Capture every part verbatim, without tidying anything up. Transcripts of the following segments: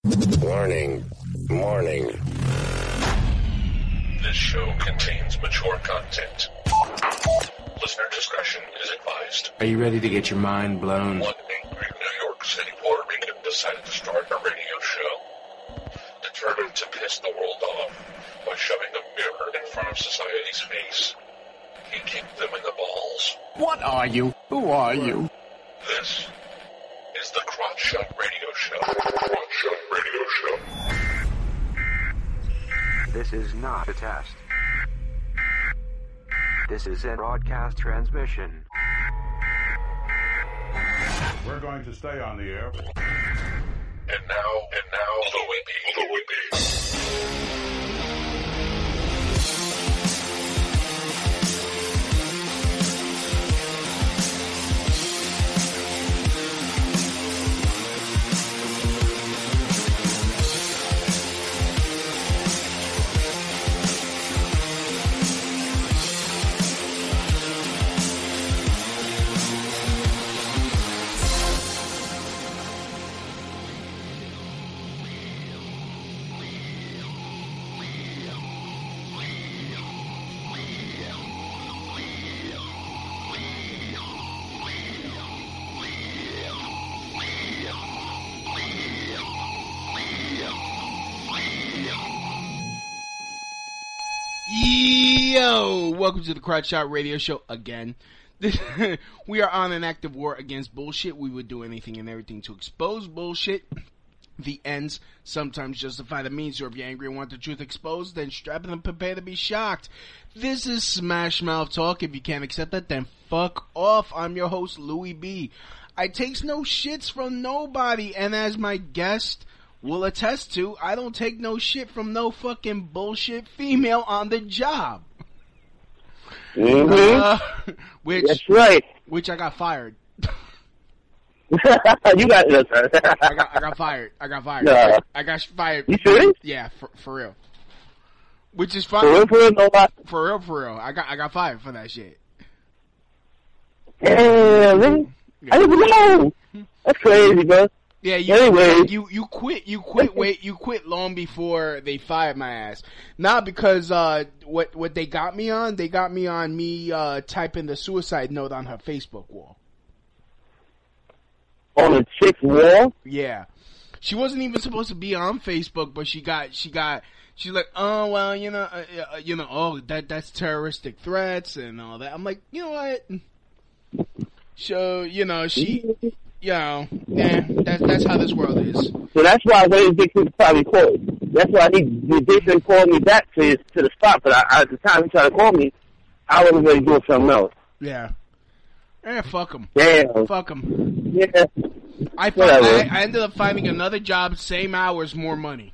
Warning. Warning. This show contains mature content. Listener discretion is advised. Are you ready to get your mind blown? One angry New York City Puerto Rican decided to start a radio show, determined to piss the world off by shoving a mirror in front of society's face. He kicked them in the balls. What are you? Who are you? This is the Crotch Shot Radio Show. Crotch Shot Radio Show. This is not a test. This is a broadcast transmission. We're going to stay on the air. And now, and now, the Whippy, the Whippy. Yo, welcome to the Crotch Shot Radio Show again. We are on an active war against bullshit. We would do anything and everything to expose bullshit. The ends sometimes justify the means, so if you're angry and want the truth exposed, then strap in and prepare to be shocked. This is Smash Mouth Talk. If you can't accept that, then fuck off. I'm your host, Louie B. I takes no shits from nobody, and as my guest will attest to, I don't take no shit from no fucking bullshit female on the job. Mm-hmm. Uh, which, That's right. Which I got fired. you got this. I got I got fired. I got fired. Nah. I got fired. You serious? Yeah, for, for real. Which is fine. For real, for real, no lie. For real, for real. I got I got fired for that shit. Damn, man. I didn't know. That's crazy, bro. Yeah, you, anyway. you you quit you quit wait you quit long before they fired my ass. Not because uh what what they got me on, they got me on me uh typing the suicide note on her Facebook wall. On a chick's wall? Yeah. She wasn't even supposed to be on Facebook, but she got she got she's like, "Oh, well, you know, uh, uh, you know, oh, that that's terroristic threats and all that." I'm like, "You know what?" So, you know, she You know, yeah, that's that's how this world is. So that's why Ray Dixon probably called. That's why he, he Dixon called me back to his, to the spot. But I, at the time he tried to call me, I wasn't really doing something else. Yeah. Eh, fuck him. Damn. Fuck him. Yeah. I, found, I I ended up finding another job, same hours, more money.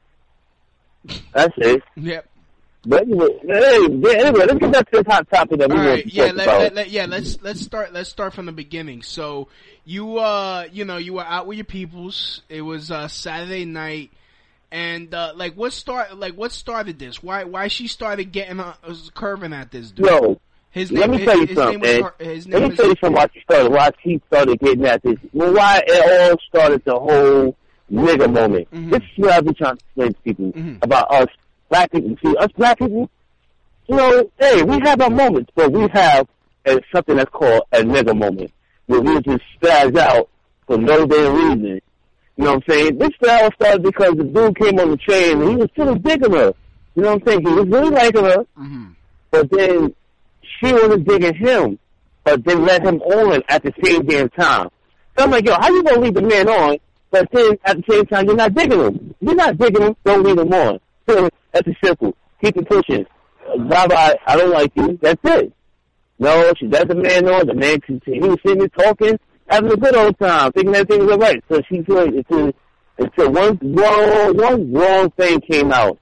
That's it. Yep. But anyway, anyway, anyway, let's get back to this hot topic that we All want right, to yeah, talk let, about. let, let, yeah, let's let's start let's start from the beginning. So you uh you know you were out with your peoples. It was uh Saturday night, and uh like what start like what started this? Why why she started getting uh, curving at this dude? Yo, his let name, me tell you his, something, his name man. was, his Let name me tell you is, something why she started. Why she started getting at this. Well, why it all started the whole nigga moment. Mm-hmm. This is what I be trying to explain to people mm-hmm. about us black people. See, us black people. You know, hey, we have our moments, but we have uh, something that's called a nigga moment, where we just spaz out for no damn reason. You know what I'm saying? This style started because the dude came on the train and he was still digging her. You know what I'm saying? He was really liking her, mm-hmm. but then she wasn't digging him, but then let him on at the same damn time. So I'm like, yo, how you gonna leave the man on, but then at the same time you're not digging him? You're not digging him, don't leave him on. That's a simple. Keep it pushing. Bye bye, I don't like you. That's it. No, she let the man on. The man, he was sitting there talking, having a good old time, thinking that things were right. So she feels until, until one wrong, one wrong thing came out.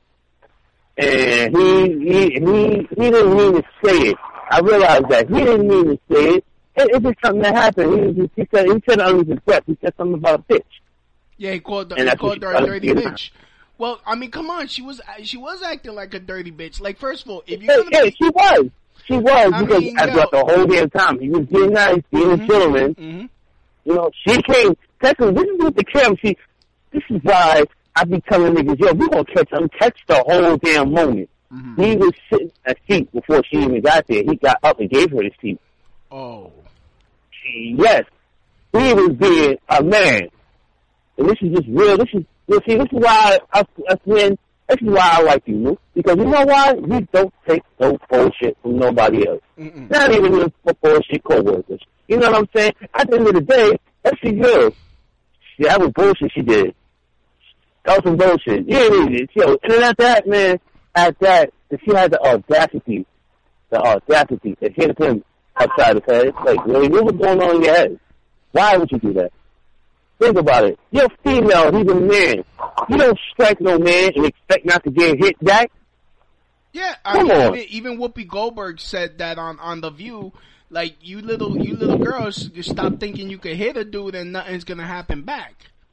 And he, he, he, he didn't mean to say it. I realized that. He didn't mean to say it. It, it's just something that happened. He, he, he said, he said it under his breath. He said something about a bitch. Yeah, he called, And he called her a dirty getting bitch. Well, I mean, come on, she was she was acting like a dirty bitch. Like, first of all, if you're Hey, gonna hey, be, she was. She was, I because mean, throughout yo. the whole damn time, he was being nice, being mm-hmm, a gentleman. mm-hmm. You know, she came, technically, this is what the camera, she, this is why I be telling niggas, yo, we gonna catch him, catch the whole damn moment. Mm-hmm. He was sitting at a seat before she even got there. He got up and gave her the seat. Oh. Yes. He was being a man. And this is just real. This is, you see, this is why us, us men, this is why I like you, Lou. Because you know why? We don't take no bullshit from nobody else. Mm-mm. Not even the bullshit co-workers. You know what I'm saying? At the end of the day, that's she good. Yeah, that was bullshit she did. That was some bullshit. Yeah, yeah, yeah. And then at that, man, at that, she had the audacity, the audacity to hit him upside his head. Like, really, what was going on in your head? Why would you do that? Think about it. You're female, he's a man. You don't strike no man and expect not to get hit back. Yeah, I Come mean, on. even, even Whoopi Goldberg said that on, on The View. Like, you little you little girls, just stop thinking you can hit a dude and nothing's gonna happen back.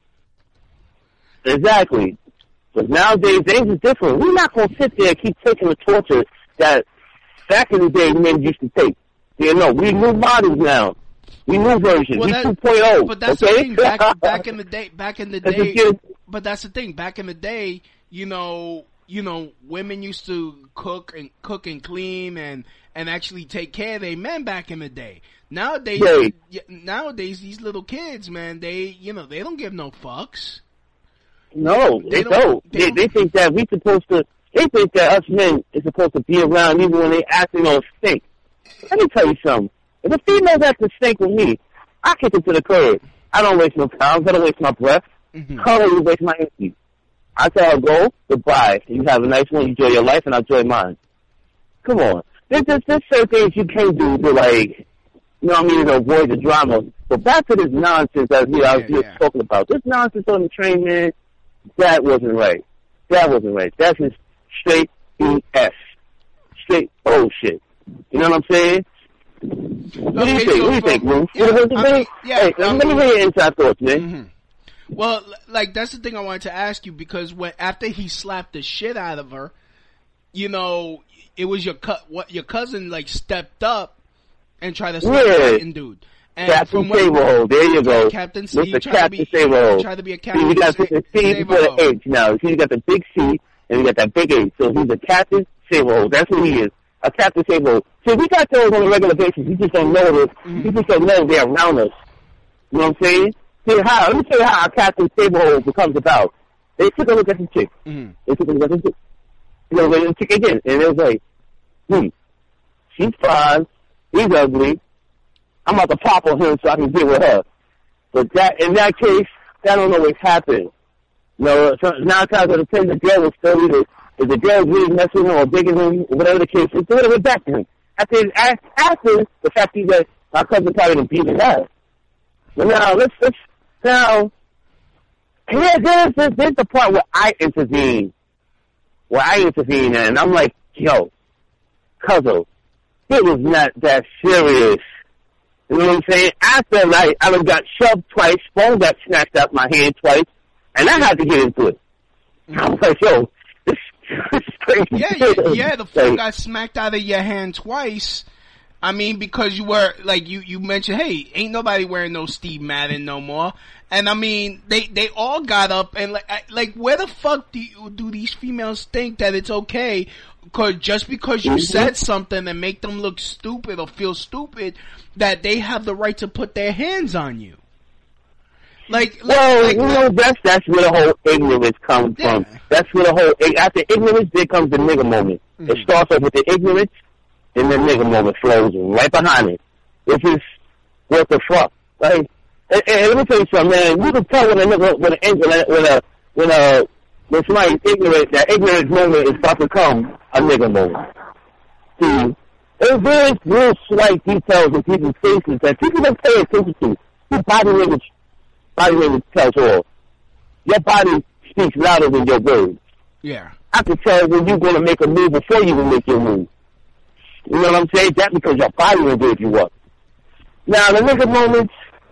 Exactly. But nowadays, things are different. We're not gonna sit there and keep taking the torture that back in the day men used to take. You know, we new models now. We new versions. Well, we that, two point oh. But that's okay? the thing. Back, back in the day, back in the That's day. just- But that's the thing. Back in the day, you know, you know, women used to cook and cook and clean and and actually take care of their men back in the day. Nowadays, Right. y- nowadays these little kids, man, they you know they don't give no fucks. No, They they, don't- don't. they They, don't- they think that we supposed to. They think that us men is supposed to be around even when they acting on stink. Let me tell you something. If a female's acting stink with me, I kick it to the curb. I don't waste no time. I don't waste my breath. Mm-hmm. I don't even waste my energy. I tell her go, goodbye. You have a nice one. You enjoy your life, and I enjoy mine. Come on. There's there's, there's certain things you can't do to like, you know what I mean, to avoid the drama. But back to this nonsense that you know, I was Yeah, just yeah. talking about. This nonsense on the train, man. That wasn't right. That wasn't right. That's just straight B S. Straight bullshit. You know what I'm saying? What do you Okay, think? so what do you for- think, Lou? yeah, What- what do you I think? mean, yeah, hey, I let me mean- hear your inside thoughts, man. Mm-hmm. Well, l- like that's the thing I wanted to ask you because when after he slapped the shit out of her, you know, it was your cu- what your cousin like stepped up and tried to stop Yeah. fighting dude. And Captain from what- Saberhold, there you go. Captain, Mister he tried to Captain be, Saberhold. he tried to be a See, captain. you got Sa- the C before Saberhold. the H now. See, you got the big C and you got that big H. So he's a Captain Saberhold. That's who he is. A Captain Saberhold. See, we got those on a regular basis. You just don't know this. Mm-hmm. You just don't know they're around us. You know what I'm saying? See how? Let me tell you how a Captain Saberhold becomes about. They took a look at the chick. Mm-hmm. They took a look at the chick. You know, the chick again, and it was like, hmm, she's fine. He's ugly. I'm about to pop on him so I can get with her. But that, in that case, that don't always happen. You know, so nine times out of ten, the girl will still either, if the girl's really messing with him or digging him, or whatever the case, it's going to back to him. After, after the fact that my cousin probably done beat his ass. But now, let's, let's, now, here, there's, there's, there's the part where I intervene. Where I intervene, and I'm like, yo, cousin, it was not that serious. You know what I'm saying? After, like, I done got shoved twice, phone got snatched out my hand twice, and I had to get into it. I was like, yo, this, this is crazy. Yeah, yeah, yeah. The phone Like, got smacked out of your hand twice. I mean, because you were like you, you mentioned, hey, ain't nobody wearing no Steve Madden no more. And I mean, they they all got up and like I, like where the fuck do you, do these females think that it's okay? Cause just because you Mm-hmm. said something and make them look stupid or feel stupid, that they have the right to put their hands on you. Like, Well, like, you like know, that's that's where the whole ignorance comes Yeah. from. That's where the whole, after ignorance, there comes the nigga moment. Mm-hmm. It starts off with the ignorance, and the nigga moment flows right behind it. Which is, what the fuck? Like, and, and let me tell you something, man. You can tell when a nigga, when a, when a, when a, when a, when somebody's ignorant, that ignorance moment is about to come a nigga moment. See, there's very real slight details in people's faces that people don't pay attention to. Your body language, body language tells all. Your body speaks louder than your words. yeah. I can tell when you're going to make a move before you even make your move. You know what I'm saying? That's because your body will give you up. Now, the nigga moments,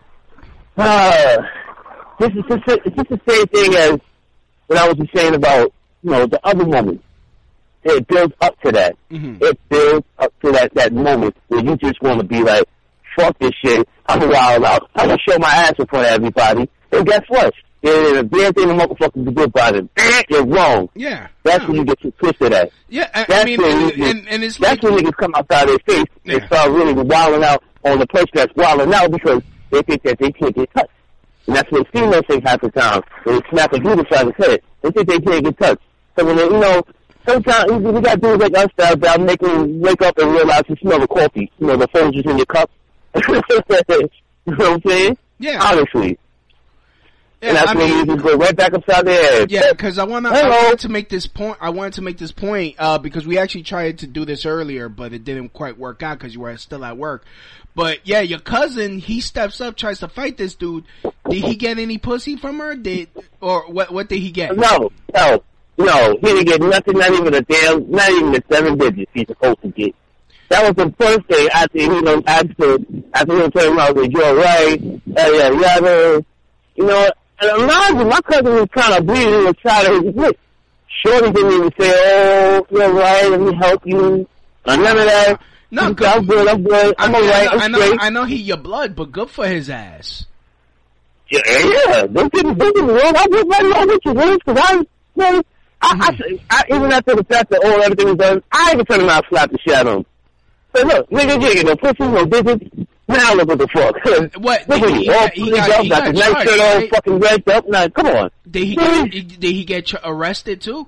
uh, this is just, it's just the same thing as what I was just saying about, you know, the other moments. It builds up to that. Mm-hmm. It builds up to that, that moment where you just want to be like, fuck this shit. I'm a wild out. I'm going to show my ass in front of everybody. And guess what? There's a damn thing the motherfuckers can do about it. You're wrong. Yeah. That's yeah. when you get too twisted at. Yeah, I, that's I mean, when and, you, and, and it's that's like... when niggas come outside their face yeah. and start really wilding out on the person that's wilding out because they think that they can't get touched. And that's what females think half the time. When they snap a dude inside his head, they think they can't get touched. So when they, you know, sometimes we got dudes like us that, that make them wake up and realize you smell the coffee. You know, the phone's just in your cup. You know what I'm saying? Yeah. Honestly. Yeah, and that's I when mean, you just go right back upside their head. Yeah, because I want Hello. to make this point. I wanted to make this point uh, because we actually tried to do this earlier, but it didn't quite work out because you were still at work. But yeah, your cousin, he steps up, tries to fight this dude. Did he get any pussy from her? Did or what? What did he get? No, no, no. He didn't get nothing. Not even a damn. Not even the seven digits he's supposed to get. That was the first day after he done after after he turned around and you're right. Uh, yeah, yeah, you know. And imagine my cousin was kind of bleeding inside of his lip. Shorty didn't even say, "Oh, you're right. Let me help you." None of that. No, I'm good. I'm good. I'm good. I'm I mean, alright. I know, I'm I know, straight. I know he your blood, but good for his ass. Yeah, yeah. Don't get me wrong. I was right along with you, man. Because I, man, I, mm-hmm. I, I, even after the fact that all everything was done, I even turned around and slapped the shit out of him. Say, look, nigga, you ain't no pussy, no digits. Now look what the fuck. What? Look at He, you, all he, he pretty got, up, he got got the nice charged, shirt all right? fucking red up. Now, come on. Did he get, did he get ch- arrested too?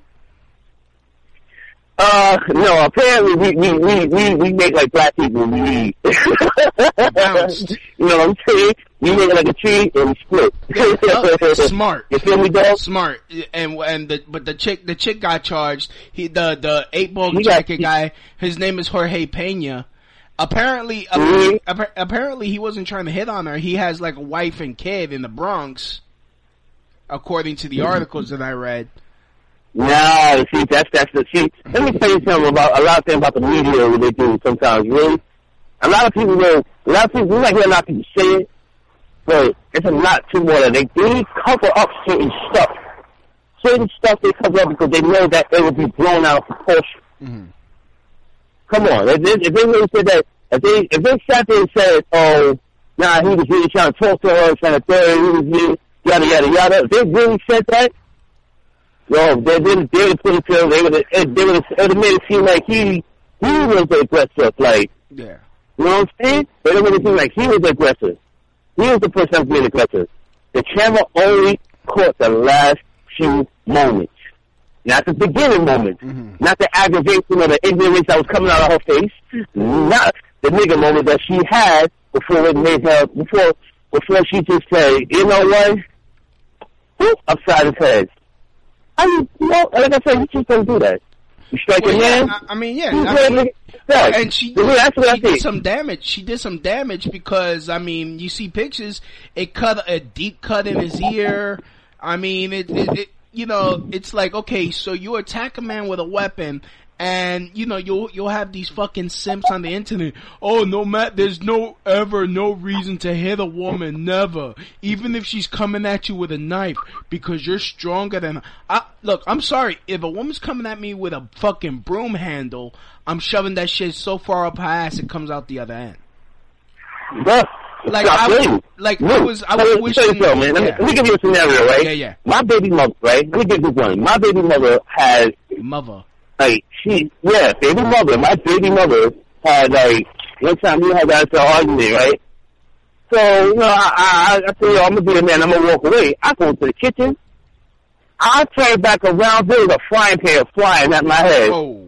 Uh, no, apparently we, we, we, we, we make like black people, we leave. Bounced. You know what I'm saying? We make it like a tree and we split. Yeah, smart. You feel me, dog? Smart. And, and the, but the chick, the chick got charged. He, the, the eight ball He jacket got, guy, his name is Jorge Pena. Apparently, mm-hmm. apparently, apparently he wasn't trying to hit on her. He has like a wife and kid in the Bronx, according to the articles that I read. Nah, see, that's, that's the, see, let me tell you something about, a lot of things about the media what they do sometimes, really. A lot of people will, a lot of people, we might hear a lot of people say it, but it's a lot too more that they, they cover up certain stuff. Certain stuff they cover up because they know that it will be blown out of proportion. Mm-hmm. Come on, if they, if they really said that, if they, if they sat there and said, oh, nah, he was really trying to talk to her, trying to tell her, he was really, yada, yada, yada, if they really said that, yo, they didn't, they would put it to him, they would have, they would have made it seem like he, he was the aggressor, like, yeah. You know what I'm saying? They don't make it seem like he was the aggressor. He was the person that was being aggressive. The camera only caught the last few moments. Not the beginning moments. Mm-hmm. Not the aggravation or the ignorance that was coming out of her face. Not the nigga moment that she had before it made her, before, before she just said, you know what? Whoop, upside his head. I mean, you know, like I said, you just don't do that. You strike well, a yeah, man. I, I mean, yeah. You I mean, mean, yeah. And she, well, that's what she I did think. some damage. She did some damage because, I mean, you see pictures, it cut a deep cut in his ear. I mean, it, it, it you know, it's like, okay, so you attack a man with a weapon, and, you know, you'll, you'll have these fucking simps on the internet. Oh, no, Matt, there's no, ever, no reason to hit a woman, never. Even if she's coming at you with a knife, because you're stronger than, I, look, I'm sorry, if a woman's coming at me with a fucking broom handle, I'm shoving that shit so far up her ass it comes out the other end. Bruh. Like, I was, like, I was, I was wishing, so, man. Let, yeah. me, let me give you a scenario, right? Yeah, yeah. My baby mother, right? Let me give you one. My baby mother has, Mother. like, she, yeah, baby mother. My baby mother had, like, one time we had that argument, right? So, you know, I, I, I said, yo, I'm gonna be the man, I'm gonna walk away. I go to the kitchen. I turn back around, there was a frying pan flying at my head. Oh.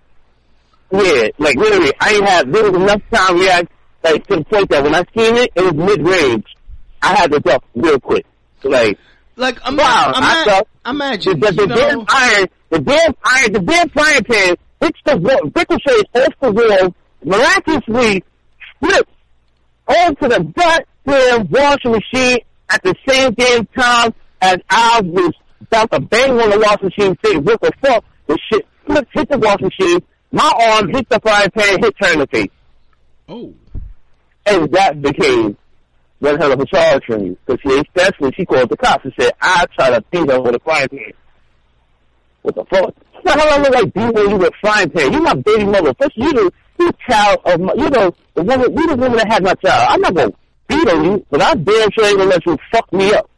Yeah, like, literally, I ain't have, there was enough time to react, like, to the point that when I seen it, it was mid-range. I had to duck real quick. Like, like, I'm wow, I'm I thought, imagine, the, the, the damn know, iron, the damn iron, the damn frying pan hits the wall, ricochets off the wall, miraculously flips onto the goddamn washing machine at the same damn time as I was about to bang on the washing machine, saying, what the fuck? The shit flips, hit the washing machine, my arm hit the frying pan, hit her in the face. Oh. And that became one hell of a charge for me. Because she, that's when she called the cops and said, I tried to beat her with a frying pan. What the fuck? What the hell I look like beating you with a frying pan? You my baby mother. First, you the, you the child of my, you know, the woman, you the woman that had my child. I'm not going to beat on you, but I damn sure ain't going to let you fuck me up.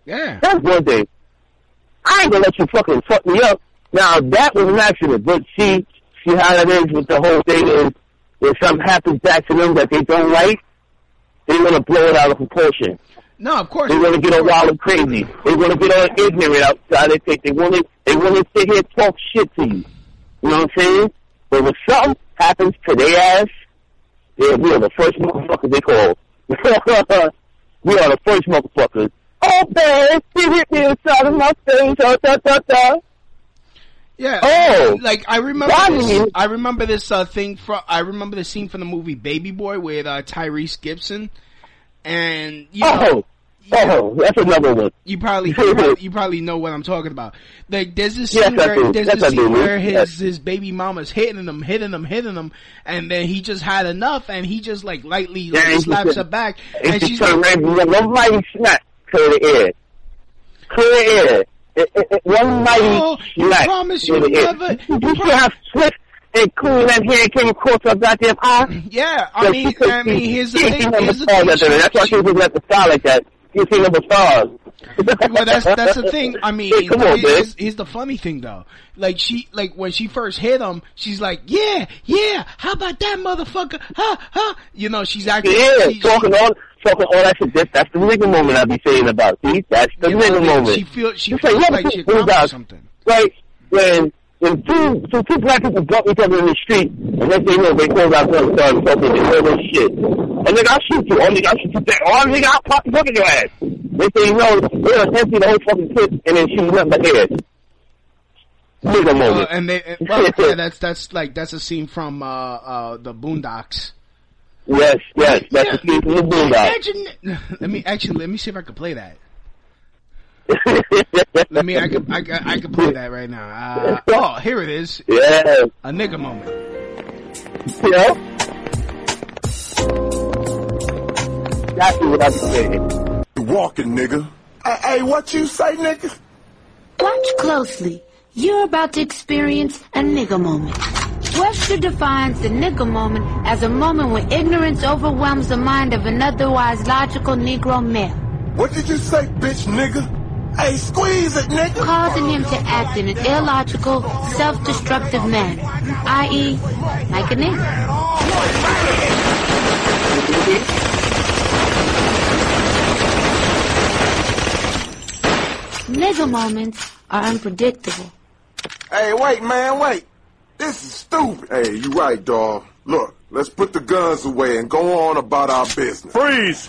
Yeah. That's one thing. I ain't gonna let you fucking fuck me up. Now, that was an accident, but see, see how it is with the whole thing is, if something happens back to them that they don't like, they're gonna blow it out of proportion. No, of course. They're gonna get all wild and crazy. They're gonna get all ignorant outside. They think they wanna, they wanna sit here and talk shit to you. You know what I'm saying? But when something happens to their ass, yeah, we are the first motherfuckers they call. We are the first motherfuckers. Oh, babe, she hit me inside of my face. Oh, da, da, da. Yeah. Oh. Like, I remember I this, mean- I remember this, uh, thing from, I remember the scene from the movie Baby Boy with, uh, Tyrese Gibson. And, you know, Oh, oh, that's another one. you probably, you probably, you probably know what I'm talking about. Like, there's this Yes, scene I where, do. there's Yes, this I do. scene where his, Yes. his baby mama's hitting him, hitting him, hitting him, and then he just had enough, and he just, like, lightly Yeah, like, he slaps just- her back, It's and just she's turned like, around, one mighty smack, clear the air. Clear the air. It, it, it, one mighty Oh, you smack. promise clear you the air. never- You should have slipped and cool that hair came across her goddamn eye. yeah, I So mean, she could I mean, see- here's the she thing, seen them here's the stars thing, out there. That's why she- she was looking at the star like that. You seen them stars. Well, that's that's the thing. I mean, Hey, come on, here's, man. here's the funny thing though. Like she, like when she first hit him, she's like, "Yeah, yeah, how about that motherfucker?" Huh, huh. You know, she's acting. Yeah, she, talking all, talking all that shit. That's, that's the nigga moment I be saying about. See, that's the you nigga know, moment. She feels she It's feels like, like, yeah, she but accomplished guys, something. Right when when two so two black people bump each other in the street, and next thing you know, they close out and start talking and all this shit. And nigga, I'll shoot you. Oh, nigga, I'll shoot you back. Oh, nigga, I'll pop fucking your ass. Next thing you know, they're gonna empty the whole fucking clip and then shoot nothing but head. Nigga Uh, moment. and they, and, well, yeah, that's that's like that's a scene from uh uh the Boondocks. Yes, yes, that's Yeah. the scene from the Boondocks. Imagine, let me actually let me see if I can play that. Let me I can I can, I can play that right now. Uh, oh, here it is. Yeah, A nigga moment. you know? That's what I be saying. Walking, nigga. Hey, hey, what you say, nigga? Watch closely. You're about to experience a nigga moment. Webster defines the nigga moment as a moment when ignorance overwhelms the mind of an otherwise logical Negro male, What did you say, bitch, nigga? Hey, squeeze it, nigga. causing him to act in an illogical, self-destructive manner, that is, like a nigga. Nigga moments are unpredictable. Hey, wait, man, wait. This is stupid. Hey, you right, dawg. Look, let's put the guns away and go on about our business. Freeze!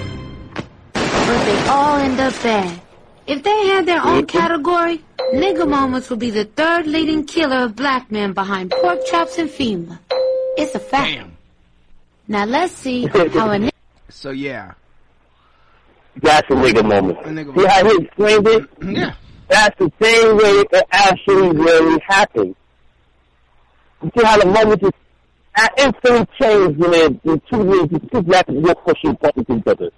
But they all end up bad. If they had their own category, nigga moments would be the third leading killer of black men behind pork chops and FEMA. It's a fact. Damn. Now let's see how a nigga So yeah, That's a nigga moment. A nigga See how he explained it? yeah. That's the same way it actually really happened. You see how the moment just uh, instantly changed when the, the two the two black people were pushing buttons each other.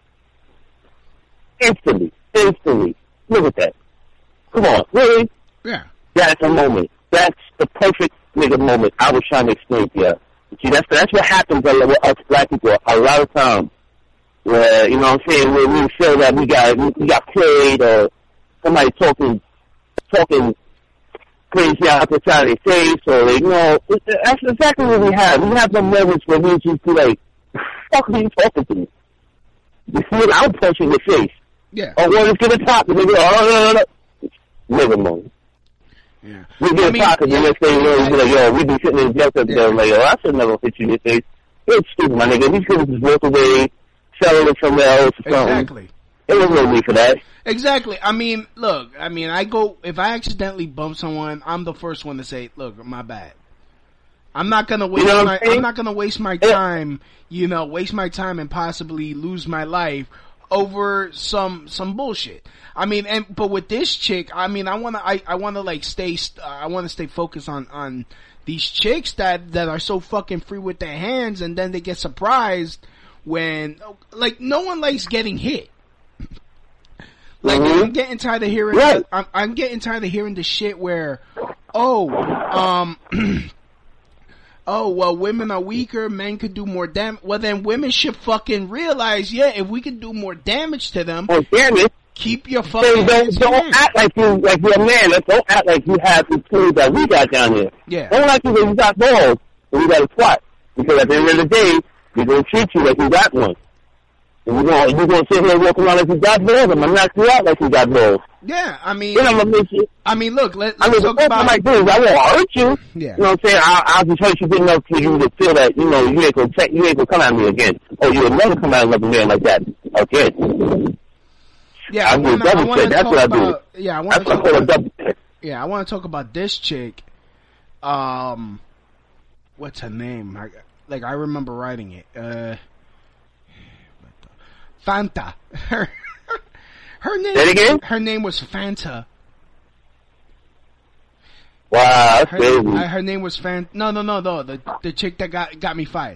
Instantly. Instantly. Look at that. Come on, really? Yeah. That's a moment. That's the perfect nigga moment I was trying to explain to you. See, that's, that's what happens with us black people a lot of times. Where, you know what I'm saying, where we feel that we got, we got played or somebody talking, talking crazy out the side of their face or, you know, that's exactly what we have. We have the moments where we just be like, fuck are you talking to me? You see it, I'm punching your face. Yeah. Or what is going to top? And they go, oh, no, no, no. Nigga moment. Yeah. We get I a mean, pocket, and the yeah, next thing you know, we be like, yo, we be sitting in jail up Yeah. there, like, yo, I should never hit you in the face. It's stupid, my nigga. These people just walk away, selling it somewhere else or something. Exactly. There was no need for that. Exactly. I mean, look, I mean, I go, if I accidentally bump someone, I'm the first one to say, look, my bad. I'm not gonna waste You know what my, I'm saying? I'm not gonna waste my Yeah. time, you know, waste my time and possibly lose my life over some, some bullshit. I mean, and, but with this chick, I mean, I wanna, I, I wanna like stay, st- I wanna stay focused on, on these chicks that, that are so fucking free with their hands and then they get surprised when, like, no one likes getting hit. Like, Mhm. I'm getting tired of hearing, Right. I'm, I'm getting tired of hearing the shit where, oh, um, oh, well, women are weaker, men could do more damage. Well, then women should fucking realize, yeah, if we can do more damage to them, Oh, damn it. Keep your Say, fucking don't hands don't in. act like you like you're a man. Like, don't act like you have the tools that we got down here. Yeah. Don't act like you got balls and you got a twat. Because at the end of the day, we're gonna treat you like you got one. And you're gonna you're gonna sit here and walk around like you got balls. I'm gonna knock you out like you got balls. Yeah, I mean, Then I'm gonna make you. I mean, look, let, I let's mean, the talk first about. thing I might do is I won't hurt you. Yeah. You know what I'm saying? I'll, I'll just hurt you good enough for you to feel that, you know, you ain't gonna check, you ain't gonna come at me again. Or you would never come at another man like that again. Yeah, I I do want double to check. That's talk what I do. about. Yeah, I want That's to what I talk call a about. double check. Yeah, I want to talk about this chick. Um, what's her name? I, like I remember writing it. Uh, Fanta. Her, her name. Say it again? Her name was Fanta. Wow, that's Her, crazy. uh, her name was Fanta. No, no, no, no. The the chick that got got me fired.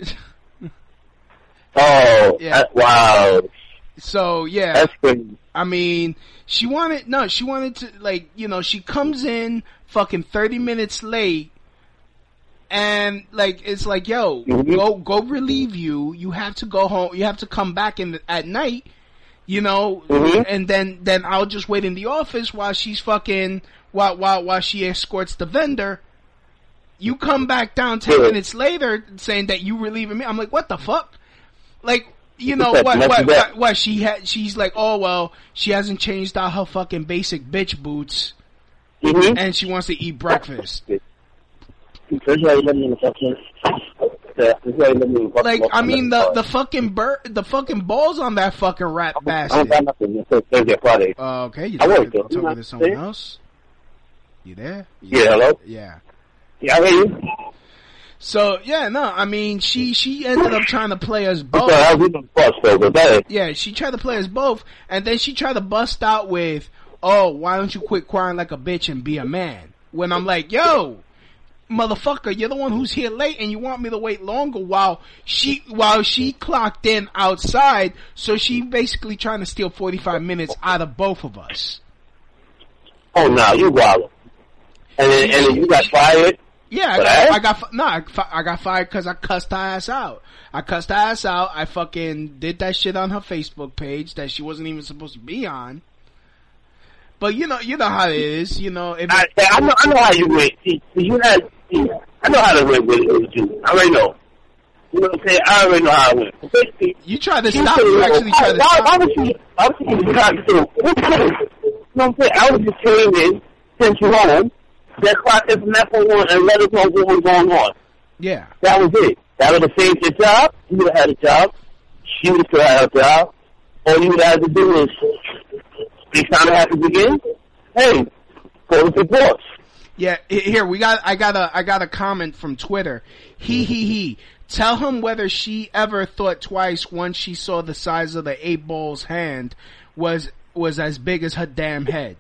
Oh, Yeah. that, wow. So yeah, That's crazy. I mean, she wanted no, she wanted to like you know she comes in fucking thirty minutes late, and like it's like yo, Mhm. go go relieve you. You have to go home. You have to come back in the, at night. You know, Mhm. and then then I'll just wait in the office while she's fucking while while while she escorts the vendor. You come back down ten Yeah. minutes later saying that you relieving me. I'm like, what the fuck? Like, you know What's that? what? Mess What? with that? What? What? She had. She's like, oh well, she hasn't changed out her fucking basic bitch boots, Mm-hmm. and she wants to eat breakfast. Like, I mean, the the fucking bird, the fucking balls on that fucking rat I don't bastard. got nothing. It's Thursday, Friday. Uh, okay, you I talking, work, though. talking You to know, someone see? else? You there? Yeah, hello? Yeah. Yeah, I hear you. So yeah, no, I mean, she she ended up trying to play us I'm both. sorry, I was in the bus, though, but that, Yeah, she tried to play us both, and then she tried to bust out with, "Oh, why don't you quit crying like a bitch and be a man?" When I'm like, "Yo, motherfucker, you're the one who's here late, and you want me to wait longer while she while she clocked in outside, so she basically trying to steal forty-five minutes out of both of us." oh, no, you wild. And then, and then you got fired? Yeah, I For got, that? I got, fi- no, I, fi- I got fired because I cussed her ass out. I cussed her ass out. I fucking did that shit on her Facebook page that she wasn't even supposed to be on. But you know, you know how it is. You know, if I, I know, I know how you went. See, see, you had, see, I know how to win with it with you. I already know. You know what I'm saying? I already know how I went. But basically, you tried to she stop, said, you well, actually why, tried to why, stop. why was she, why was she trying to do? You know what I'm saying? I was just came in, sent you home, that clock is from that point on, and let us know what was going on. Yeah. That was it. That would have saved your job. You would have had a job. She would have still had a job. All you would have to do is, next time it happens again, hey, call the boss. Yeah, he- here we got. I got a. I got a comment from Twitter. He he he. Tell him whether she ever thought twice once she saw the size of the eight ball's hand was was as big as her damn head.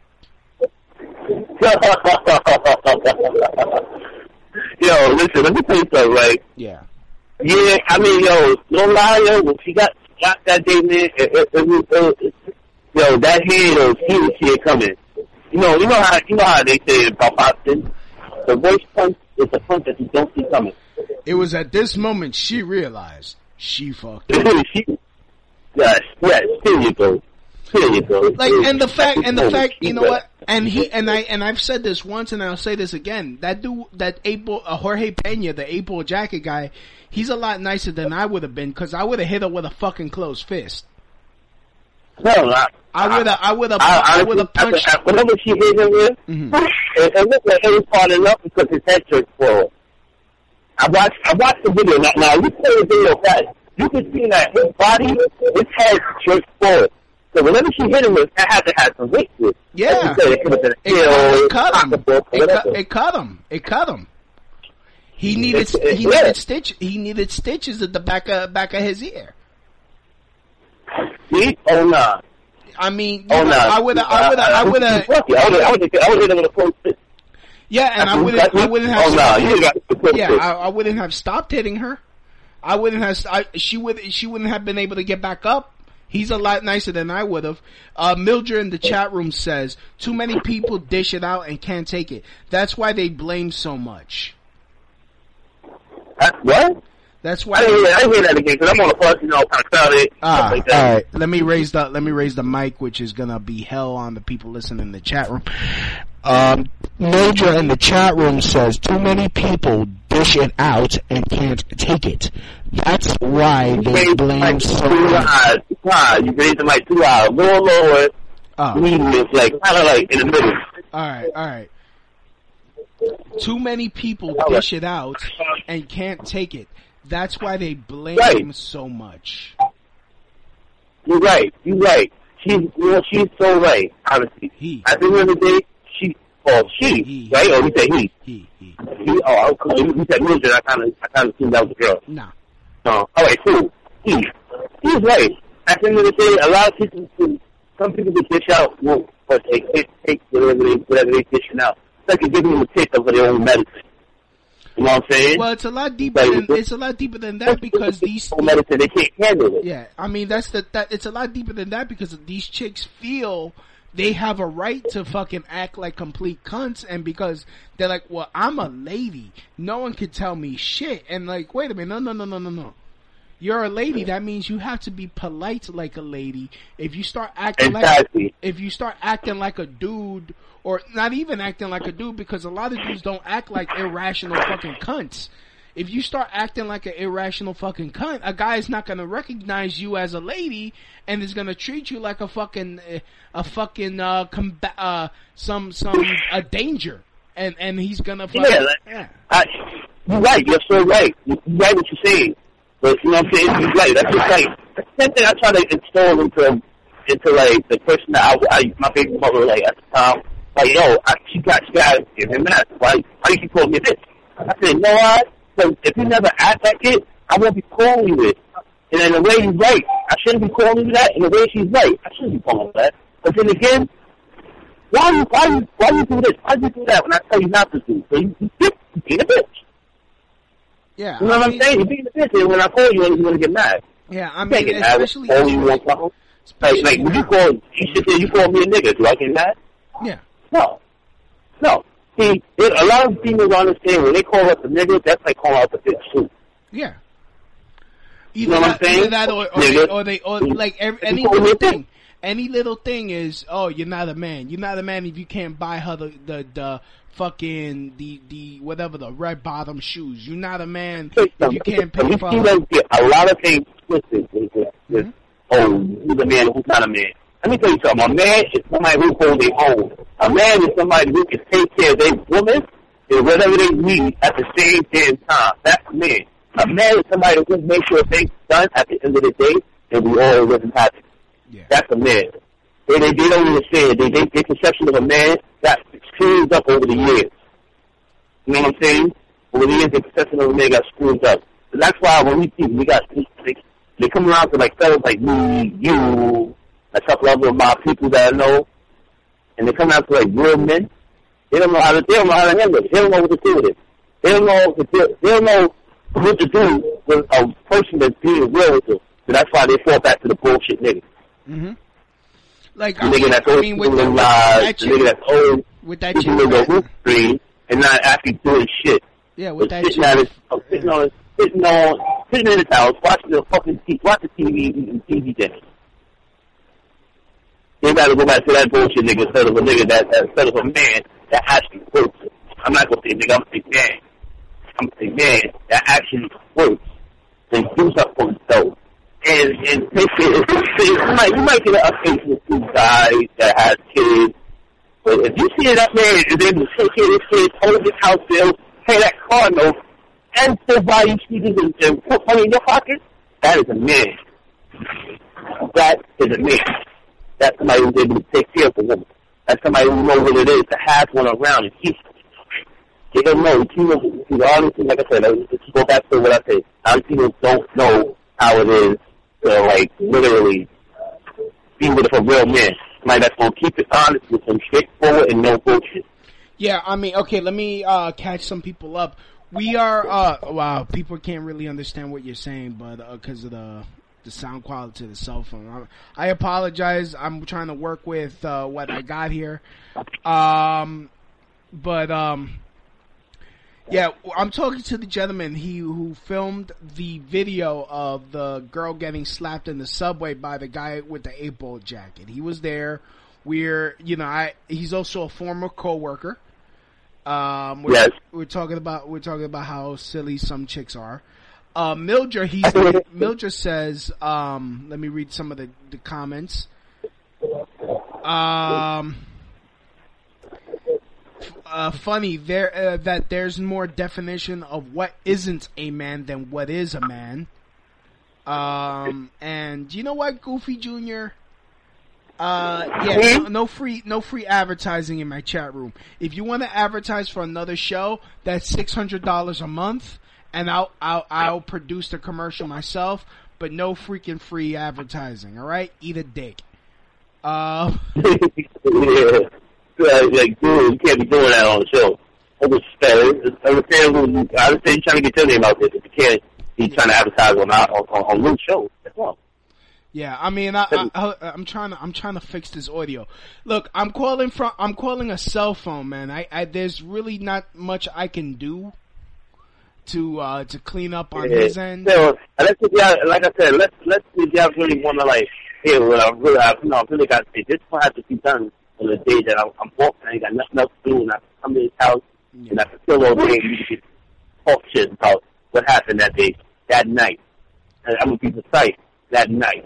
Yo, listen, let me tell you something, right? Yeah. Yeah, I mean, yo, no lie, yo, when she got got that day, man, it, it, it, was, it, it, yo, that head, yo, she was here coming. You know, you know how you know how they say about boxing. The worst punch is the punch that you don't see coming. It was at this moment she realized she fucked. she, yes, yes, here you go. Here you go. Like, and the fact, and the fact, you know what? And he, and I, and I've said this once, and I'll say this again. That dude, that eight ball, uh, Jorge Pena, the eight ball jacket guy, he's a lot nicer than I would have been, because I would have hit her with a fucking closed fist. No, I, I would have, I would have, I, I, I would have punched. I, I, whenever she hit him with, Mhm. it, it looked like it was falling up because his head jerked forward. I watched, I watched the video. Now, now you play the video back. You can see that his body, his head jerked forward. So whenever she hit him with, it had to have some weight to it. Yeah. Like you said, it could have been a It, heel, it cut him. pocketbook, It whatever. cut, it cut him. It cut him. He needed, It- it- he yeah. needed stitch. He needed stitches at the back of back of his ear. See? Oh, nah. I mean, you Oh, know, nah. I would have, I would have, I would have. I would have, I would have, I would have hit him with a close fist. Yeah, and I That's- wouldn't, I that's- wouldn't have. oh, nah, you got the quick yeah, fist. I, I wouldn't have stopped hitting her. I wouldn't have. I, she would. She wouldn't have been able to get back up. He's a lot nicer than I would have. Uh, Mildred in the chat room says, too many people dish it out and can't take it. That's why they blame so much. Uh, what? That's why. I didn't hear, I didn't hear that again because I'm on the bus, you know, kind of crowded. Ah, like that. all right. Let me raise the let me raise the mic, which is gonna be hell on the people listening in the chat room. Um, Major in the chat room says too many people dish it out and can't take it. That's why they blame so much. You raise the mic two hours, lower, lower. Oh. Medium, like kind of like in the middle. All right, all right. Too many people dish it out and can't take it. That's why they blame right. him so much. You're right. You're right. She's, you know, she's so right. Honestly, he. At the end of the day, she, oh, she, he. right? Or we say he. He. He. he oh, we said Mildred. I kind of, I kind of assumed that was a girl. Nah. No. All right, cool. He. He's right. At the end of the day, a lot of people, some people can dish out, well, but they can't take whatever they, whatever they dishing out. It's like giving them a taste of their own medicine. You know what I'm saying? Well, it's a lot deeper than it's a lot deeper than that because these medicine they can't handle it. Yeah, I mean that's the that it's a lot deeper than that because these chicks feel they have a right to fucking act like complete cunts, and because they're like, well, I'm a lady, no one can tell me shit, and like, wait a minute, no, no, no, no, no, no. You're a lady. That means you have to be polite like a lady. If you start acting exactly. like if you start acting like a dude. Or not even acting like a dude, because a lot of dudes don't act like irrational fucking cunts. If you start acting like an irrational fucking cunt, a guy is not gonna recognize you as a lady and is gonna treat you like a fucking, a fucking, uh, combat, uh, some, some, a danger. And, and he's gonna fucking, yeah. Like, yeah. I, you're right, you're so right. You're right what you're saying. But, you know what I'm saying? You're right. That's just like, that's the same thing I try to install into, into like, the person that I, I my baby mother, like, at the time. Like, yo, I, she got, she got to give him that. Why, why you keep calling me this? I said, no, I, so if you never act like it, I won't be calling you it. And in the way he's right, I shouldn't be calling you that. In the way she's right, I shouldn't be calling you that. But then again, why you, why you, why you do this? Why you do that when I tell you not to do? So you, you, you being a bitch. Yeah. You know I what mean, I'm saying? You're being a bitch, and when I call you, you're going to get mad. Yeah, I You mean, can't get mad. especially, Call you want something. Like, like, when you call, you sit there, you call me a nigga, do I get mad? Yeah. No. No. See, it, a lot of females understand when they call us a nigga, that's like calling us a bitch too. Yeah. Either You know what that, I'm saying? Either that or, or, they, or they, or like every, any call me little a bitch. thing, any little thing is, oh, you're not a man. You're not a man if you can't buy her the, the, the fucking, the, the, whatever, the red bottom shoes. You're not a man if you can't pay we for see her. them get a lot of things twisted. Mm-hmm. Oh, who's a man, who's not a man. Let me tell you something. A man is somebody who holds their own. A man is somebody who can take care of their woman and whatever they need at the same damn time. That's a man. A man is somebody who can make sure things done at the end of the day and we all live and happy. Yeah. That's a man. They, they, they don't understand. They, they, their conception of a man got screwed up over the years. You know what I'm saying? Over the years, their conception of a man got screwed up. And that's why when we see, we got, they, they come around to like fellas like me, you, a couple of my people that I know, and they come out to like real men. They don't know how to. They don't know how to handle it. They don't know what to do with it. They don't know. What to do, they don't know what to do with a person that's being real with them. So that's why they fall back to the bullshit nigga. Mm-hmm. Like The I nigga mean, that's I always mean with, doing the, with lies. that The nigga chick, that's always with that doing chick, the hoop screen and not actually doing shit. yeah, with But that sitting, at his, chick, sitting on, sitting on, sitting in his house, watching the fucking T V, watching T V, eating T V dinners. They gotta go back to that bullshit nigga instead of a nigga that, that instead of a man that actually works. I'm not gonna say nigga, I'm gonna say man. I'm gonna say man that actually works and do something for himself. And and take it. You might you might get an update with two guys that has kids, but if you see that man is able to take care of his kids, hold his house bill, pay that car note, and still buy you sneakers and, and put money in your pocket, that is a man. That is a man. That's somebody who's able to take care of a woman. That's somebody who knows what it is to have one around and keep. They don't know. People, people, honestly, like I said, let's go back to what I said. A lot of people don't know how it is to, like, literally be with a real man. Somebody that's going to keep it honest with them, straightforward and no bullshit. Yeah, I mean, okay, let me uh, catch some people up. We are, uh, wow, people can't really understand what you're saying, but because uh, of the the sound quality of the cell phone. I, I apologize. I'm trying to work with uh, what I got here. Um, but, um, Yeah, I'm talking to the gentleman he who filmed the video of the girl getting slapped in the subway by the guy with the eight ball jacket. He was there. We're, you know, I. He's also a former coworker. Um, we're, yes. we're talking about we're talking about how silly some chicks are. Uh, Mildred, he's Mildred says. Um, let me read some of the, the comments. Um. Uh, funny there uh, that there's more definition of what isn't a man than what is a man. Um, and you know what, Goofy Junior? Uh, yeah, no, no free, no free advertising in my chat room. If you want to advertise for another show, that's six hundred dollars a month, and I'll, I'll, I'll produce the commercial myself. But no freaking free advertising. All right, eat a dick. Uh. yeah. Uh, like, dude, you can't be doing that on the show. I understand. I understand. I understand you're trying to get your name out there, but you can't be trying to advertise on on, on, on new shows. That's all. Yeah, I mean, I, I, I, I'm trying to, I'm trying to fix this audio. Look, I'm calling from, I'm calling a cell phone, man. I, I there's really not much I can do to, uh, to clean up on yeah. his end. So, let's see, like I said, let's, let's see if y'all really want to, like, hear what I really, I, you know, I really got to say. This one has to be done on the day that I'm, I'm walking, I ain't got nothing else to do, and I come to his house, yeah. and I can still all day, and you can talk shit about what happened that day, that night. And I'm going to be precise, that night.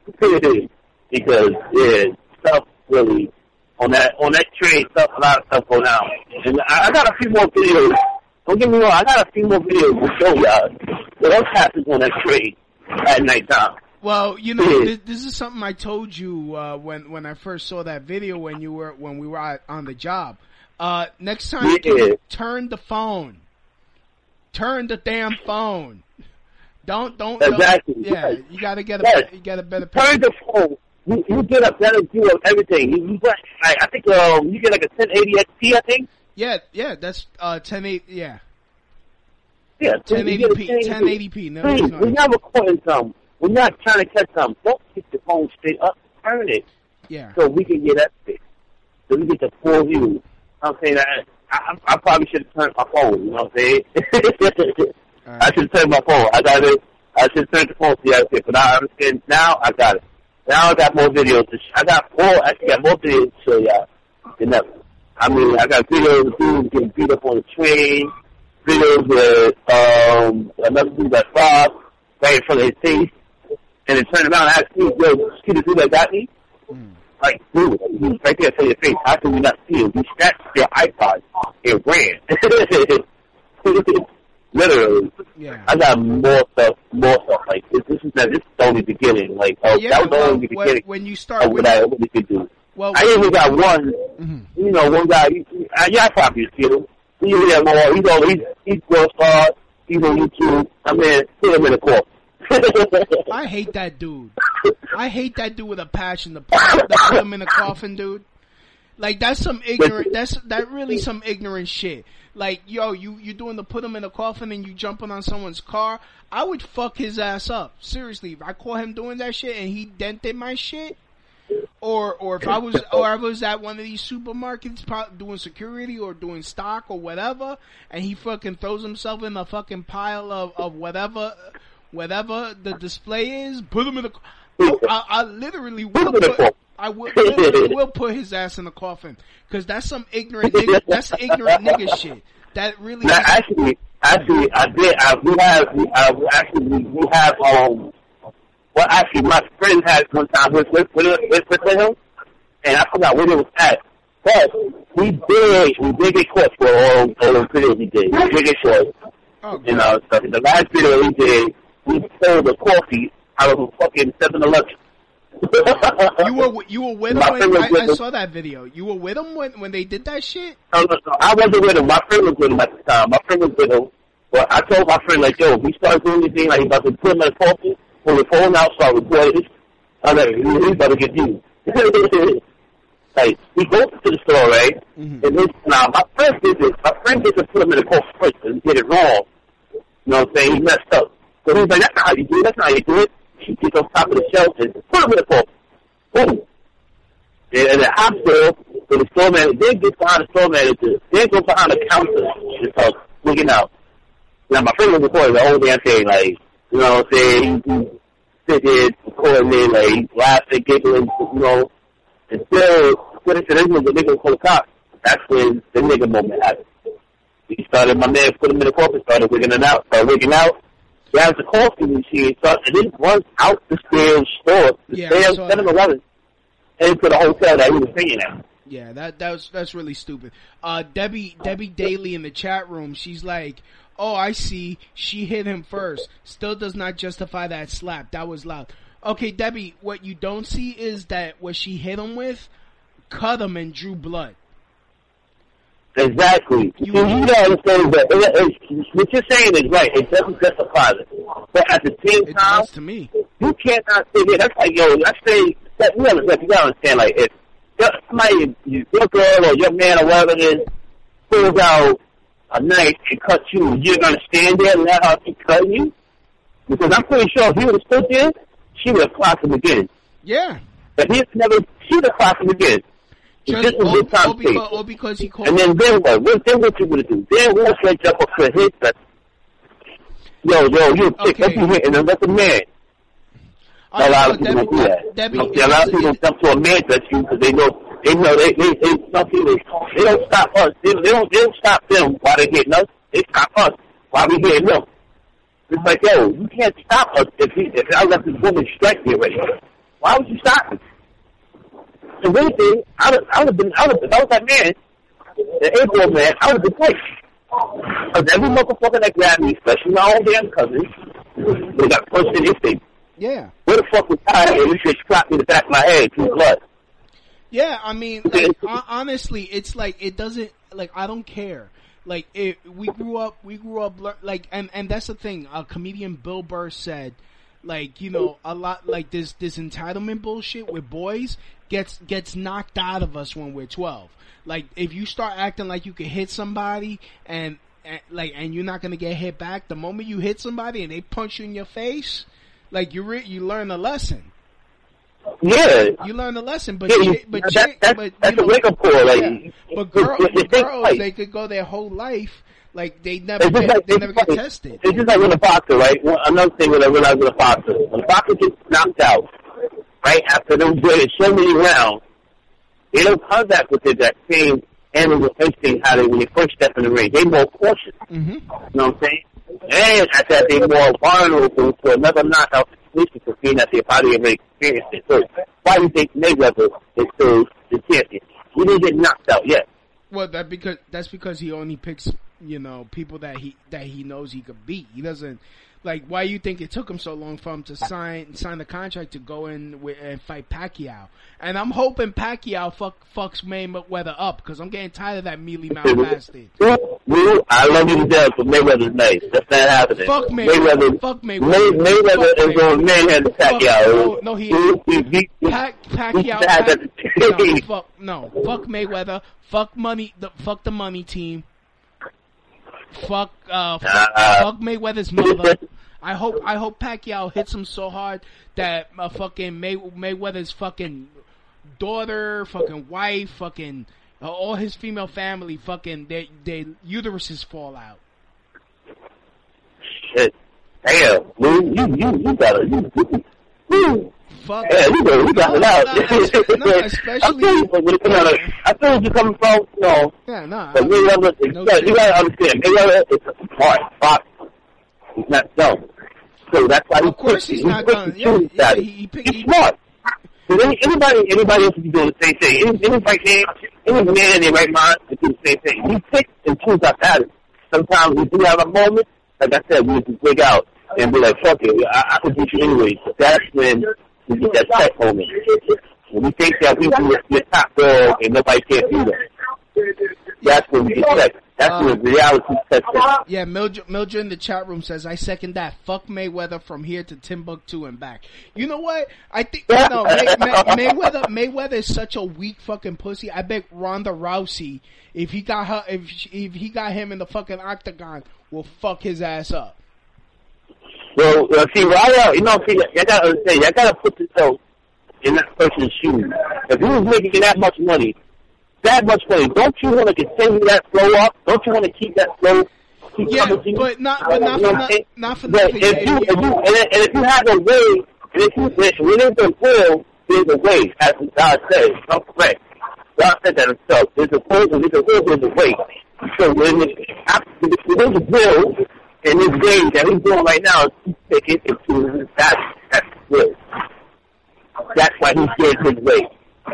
Because, yeah, stuff really, on that, on that train, stuff, a lot of stuff go down. And I, I got a few more videos, don't get me wrong, I got a few more videos to show y'all what else happens on that train at night time. Well, you know, this, this is something I told you uh, when when I first saw that video when you were when we were on the job. Uh, next time, yeah. you turn the phone, turn the damn phone. Don't don't exactly. Don't, yeah, yes. you gotta get a yes. you get a better. Turn the phone. You, you get a better view of everything. You, you get, I, I think um you get like a ten eighty X T. I think. Yeah, yeah, that's uh ten eighty. Yeah. Yeah, ten eighty p. ten eighty p. No, Please, we're not recording something. We're not trying to catch something. Don't keep the phone straight up. Turn it. Yeah. So we can get that fixed. So we get the full view. I'm saying that I, I, I probably should have turned my phone. You know what I'm saying? right. I should have turned my phone. I got it. I should have turned the phone to the other thing. But I understand now. I got it. Now I got more videos. To sh- I got more. Actually, got more videos to show y'all than ever. I mean, I got videos of dudes getting beat up on the train. Videos with um another dude that robbed right in front of his face. And then turn around and ask me, yo, see the dude that got me? Mm. Like, dude, he was right there in your face. How can we not see him? You snatched your iPod and ran. Literally. Yeah. I got more stuff, more stuff. Like, this, this is not, this is only the beginning. Like, oh, yeah, that was well, only the beginning. When you start, of what I really could do. Well, I even got one, mm-hmm. you know, one guy, you, I, yeah, I probably see him. He's, he's, all, he's, he's world star. He's on YouTube. I mean, put him in the court. I hate that dude. I hate that dude with a passion. The put, the put him in a coffin, dude. Like that's some ignorant. That's that really some ignorant shit. Like yo, you you doing the put him in a coffin and you jumping on someone's car. I would fuck his ass up. Seriously, if I caught him doing that shit and he dented my shit, or or if I was or I was at one of these supermarkets doing security or doing stock or whatever, and he fucking throws himself in a fucking pile of of whatever. Whatever the display is, put him in the. I, I, I literally will put. I will, literally will put his ass in the coffin because that's some ignorant. Nigga, that's ignorant nigga shit. That really. Now, actually, actually, I did. I, we have. We, uh, actually, we have. Um. Well, actually, my friend had one time with with with, with, with him, and I forgot where it was at. But we did. We did get caught for all all those videos we did. We did get caught. Oh, you know, so the last video we did. We sold the coffee out of a fucking seven eleven. You were you were with him when I, I saw that video. You were with him when when they did that shit? No, no, no. I wasn't with him. My friend was with him at the time. My friend was with him. But I told my friend, like, yo, if we start doing anything, like, he about to put him in a coffee, pull the phone out, start recording this, I'm like, he's about to get you. Like, he goes to the store, right? Mm-hmm. And this, now, my friend did this. My friend did to put him in the coffee first and did it wrong. You know what I'm saying? He messed up. So he's like, that's not how you do it. That's not how you do it. He gets on top of the shelf and put him in the coffee. Boom. And at the hospital, so the store manager, then gets behind the store manager, then goes behind the counter and talks, wigging out. Now, my friend was recording the whole damn thing, like, you know what I'm saying? He, he sit there recording it, like, laughing, giggling, you know, and still, when it said, this was the nigga called the cops. That's when the nigga moment happened. He started, my man put him in the coffin, started wigging it out, started wigging out. Grabs the coffee machine, started, and then runs out the stairs store, the yeah, stairs, seven eleven, into the hotel that he was staying at. Yeah, that that was that's really stupid. Uh, Debbie Debbie Daly in the chat room, she's like, "Oh, I see. She hit him first. Still does not justify that slap. That was loud." Okay, Debbie, what you don't see is that what she hit him with cut him and drew blood. Exactly. You, you gotta understand that it, it, what you're saying is right. It doesn't justify it, but at the same it time, does to me. You cannot say that. That's like, yo, I say that you understand. You gotta understand, like, if somebody, your girl or your man or whatever it is, pulls out a knife and cuts you, you're gonna stand there and let her keep cutting you? Because I'm pretty sure if he would have stood there, she would have clocked him again. Yeah. But he never, she would have clocked him again. Just, or, or, because, or because he called. And then then what? What then what you gonna do? Then we'll straight jump up to hit that. Yo, yo, you pick up your hit and then let the man. I a lot of know, people Debbie, don't do that. Debbie, yeah, a lot of people it, jump to a man that you because they know they know they they they some people they don't stop us. They, they don't they don't stop them while they hitting us. They stop us while we hitting them. It's like, yo, you can't stop us if he, if I let this woman strike me already. Why would you stop me? The real thing, I would I would have been I would if I was that man, the A-ball man, I would have been quick. Because every motherfucker that grabbed me, especially my own damn cousins, they got punched in his face. Yeah. Where the fuck was I? And this shit slapped me in the back of my head through blood. Yeah, I mean, like, honestly, it's like, it doesn't, like, I don't care. Like, it, we grew up, we grew up, like, and, and that's the thing, uh, comedian Bill Burr said, like, you know, a lot, like, this, this entitlement bullshit with boys gets, gets knocked out of us when we're twelve. Like, if you start acting like you can hit somebody and, and like, and you're not gonna get hit back, the moment you hit somebody and they punch you in your face, like, you re- you learn a lesson. Yeah. You learn a lesson, but, yeah, you, you, but, that, you, that's, but, that's you a know, wake up call, like, yeah. But girl, but girls, they could go their whole life, like, they never get, like, they never get like, tested. It's just like with a boxer, right? Another thing when I realized with a boxer, when a boxer gets knocked out, right, after them doing so many rounds, they don't come back with it, that same animal instinct how they, when they first step in the ring. They more cautious. Mm-hmm. You know what I'm saying? And at that, they more vulnerable to another knockout situation for being that they probably haven't experienced it. So, why do you think Mayweather is still the champion? He didn't get knocked out yet. Well, that because that's because he only picks, you know, people that he that he knows he could beat. He doesn't. Like, why do you think it took him so long for him to sign sign the contract to go in with, and fight Pacquiao? And I'm hoping Pacquiao fuck, fucks Mayweather up, because I'm getting tired of that mealy mouth bastard. I love you to death, but Mayweather's nice. That's not happening. Fuck Mayweather. Mayweather. Fuck Mayweather. May, Mayweather fuck is going manhandle Pacquiao. No, no, he ain't. Pac, Pacquiao. Pac, no, fuck, no, fuck Mayweather. Fuck money. The, fuck the money team. Fuck, uh, fuck, uh, fuck Mayweather's mother. I hope, I hope Pacquiao hits him so hard that uh, fucking May, Mayweather's fucking daughter, fucking wife, fucking uh, all his female family, fucking their their uteruses fall out. Shit, damn, man, you you you gotta you. you, you. Fuck. Yeah, you know, you got it out. No, no, especially. I feel you, but I feel you coming from, you know. Yeah, no. But Mayweather, no you gotta understand, Mayweather is a smart boxer. He's not dumb. So that's why of he course he's, he's not dumb. Yeah, yeah, he, he pick, he's he, smart. So any, anybody, anybody else would be doing the same thing. Any, any right man, any man in their right mind would do the same thing. We pick and choose our patterns. Sometimes we do have a moment, like I said, we just dig out and be like, fuck it, I, I can beat you anyway. So that's when we get that check moment. When we think that we can be a top dog and nobody can't do that. That's when we get checked. That's uh, when reality sets in. Yeah, Mildred, Mildred in the chat room says, I second that. Fuck Mayweather from here to Timbuktu and back. You know what? I think, no, May, May, Mayweather, Mayweather is such a weak fucking pussy. I bet Ronda Rousey, if he got her, if, if he got him in the fucking octagon, will fuck his ass up. Well, uh, see, right out, you know, see, I gotta understand, I gotta put yourself in that person's shoes. If he was making that much money, that much money, don't you want to continue that flow up? Don't you want to keep that flow keep Yeah, coming to you. but not, but not You for know, not, and- not for but nothing. if you, if you, and, and if you have a way, and if you, if when there's a will, there's a way, as God says. I'm correct. God said that himself. There's a will, there's a will, there's a way. So when there's a will, and his way that he's doing right now, he's taking it to that, that's his will. That's why he gave his way.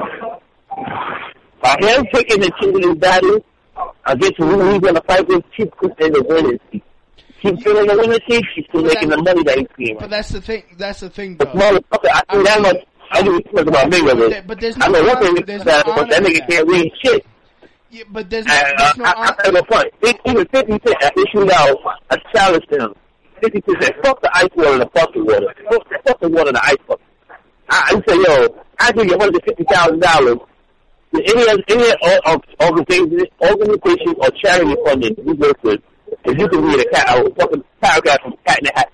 By him taking the choosing his battle against who he's going to fight with, keep in the winning seat. Keep feeling the winning seat, she's still But making that- the money that he's getting. But that's the thing. That's the thing, The though. motherfucker, I think that much, I didn't talk about Mayweather. But, but there's I no know one honor, thing there's that, no but that honor in nigga can't read shit. Yeah, but there's no, And there's uh, no I, honor. I have a point. Even fifty cent, after he shoot out, I challenged him. fifty percent, fuck the ice water and the fucking water. Fuck, fuck the water and the ice water. I, I say, yo, I give you one hundred fifty thousand dollars. Any other, any other organization, organization or charity funding you work with, if you can read a, cat, a fucking paragraph from Cat in the Hat.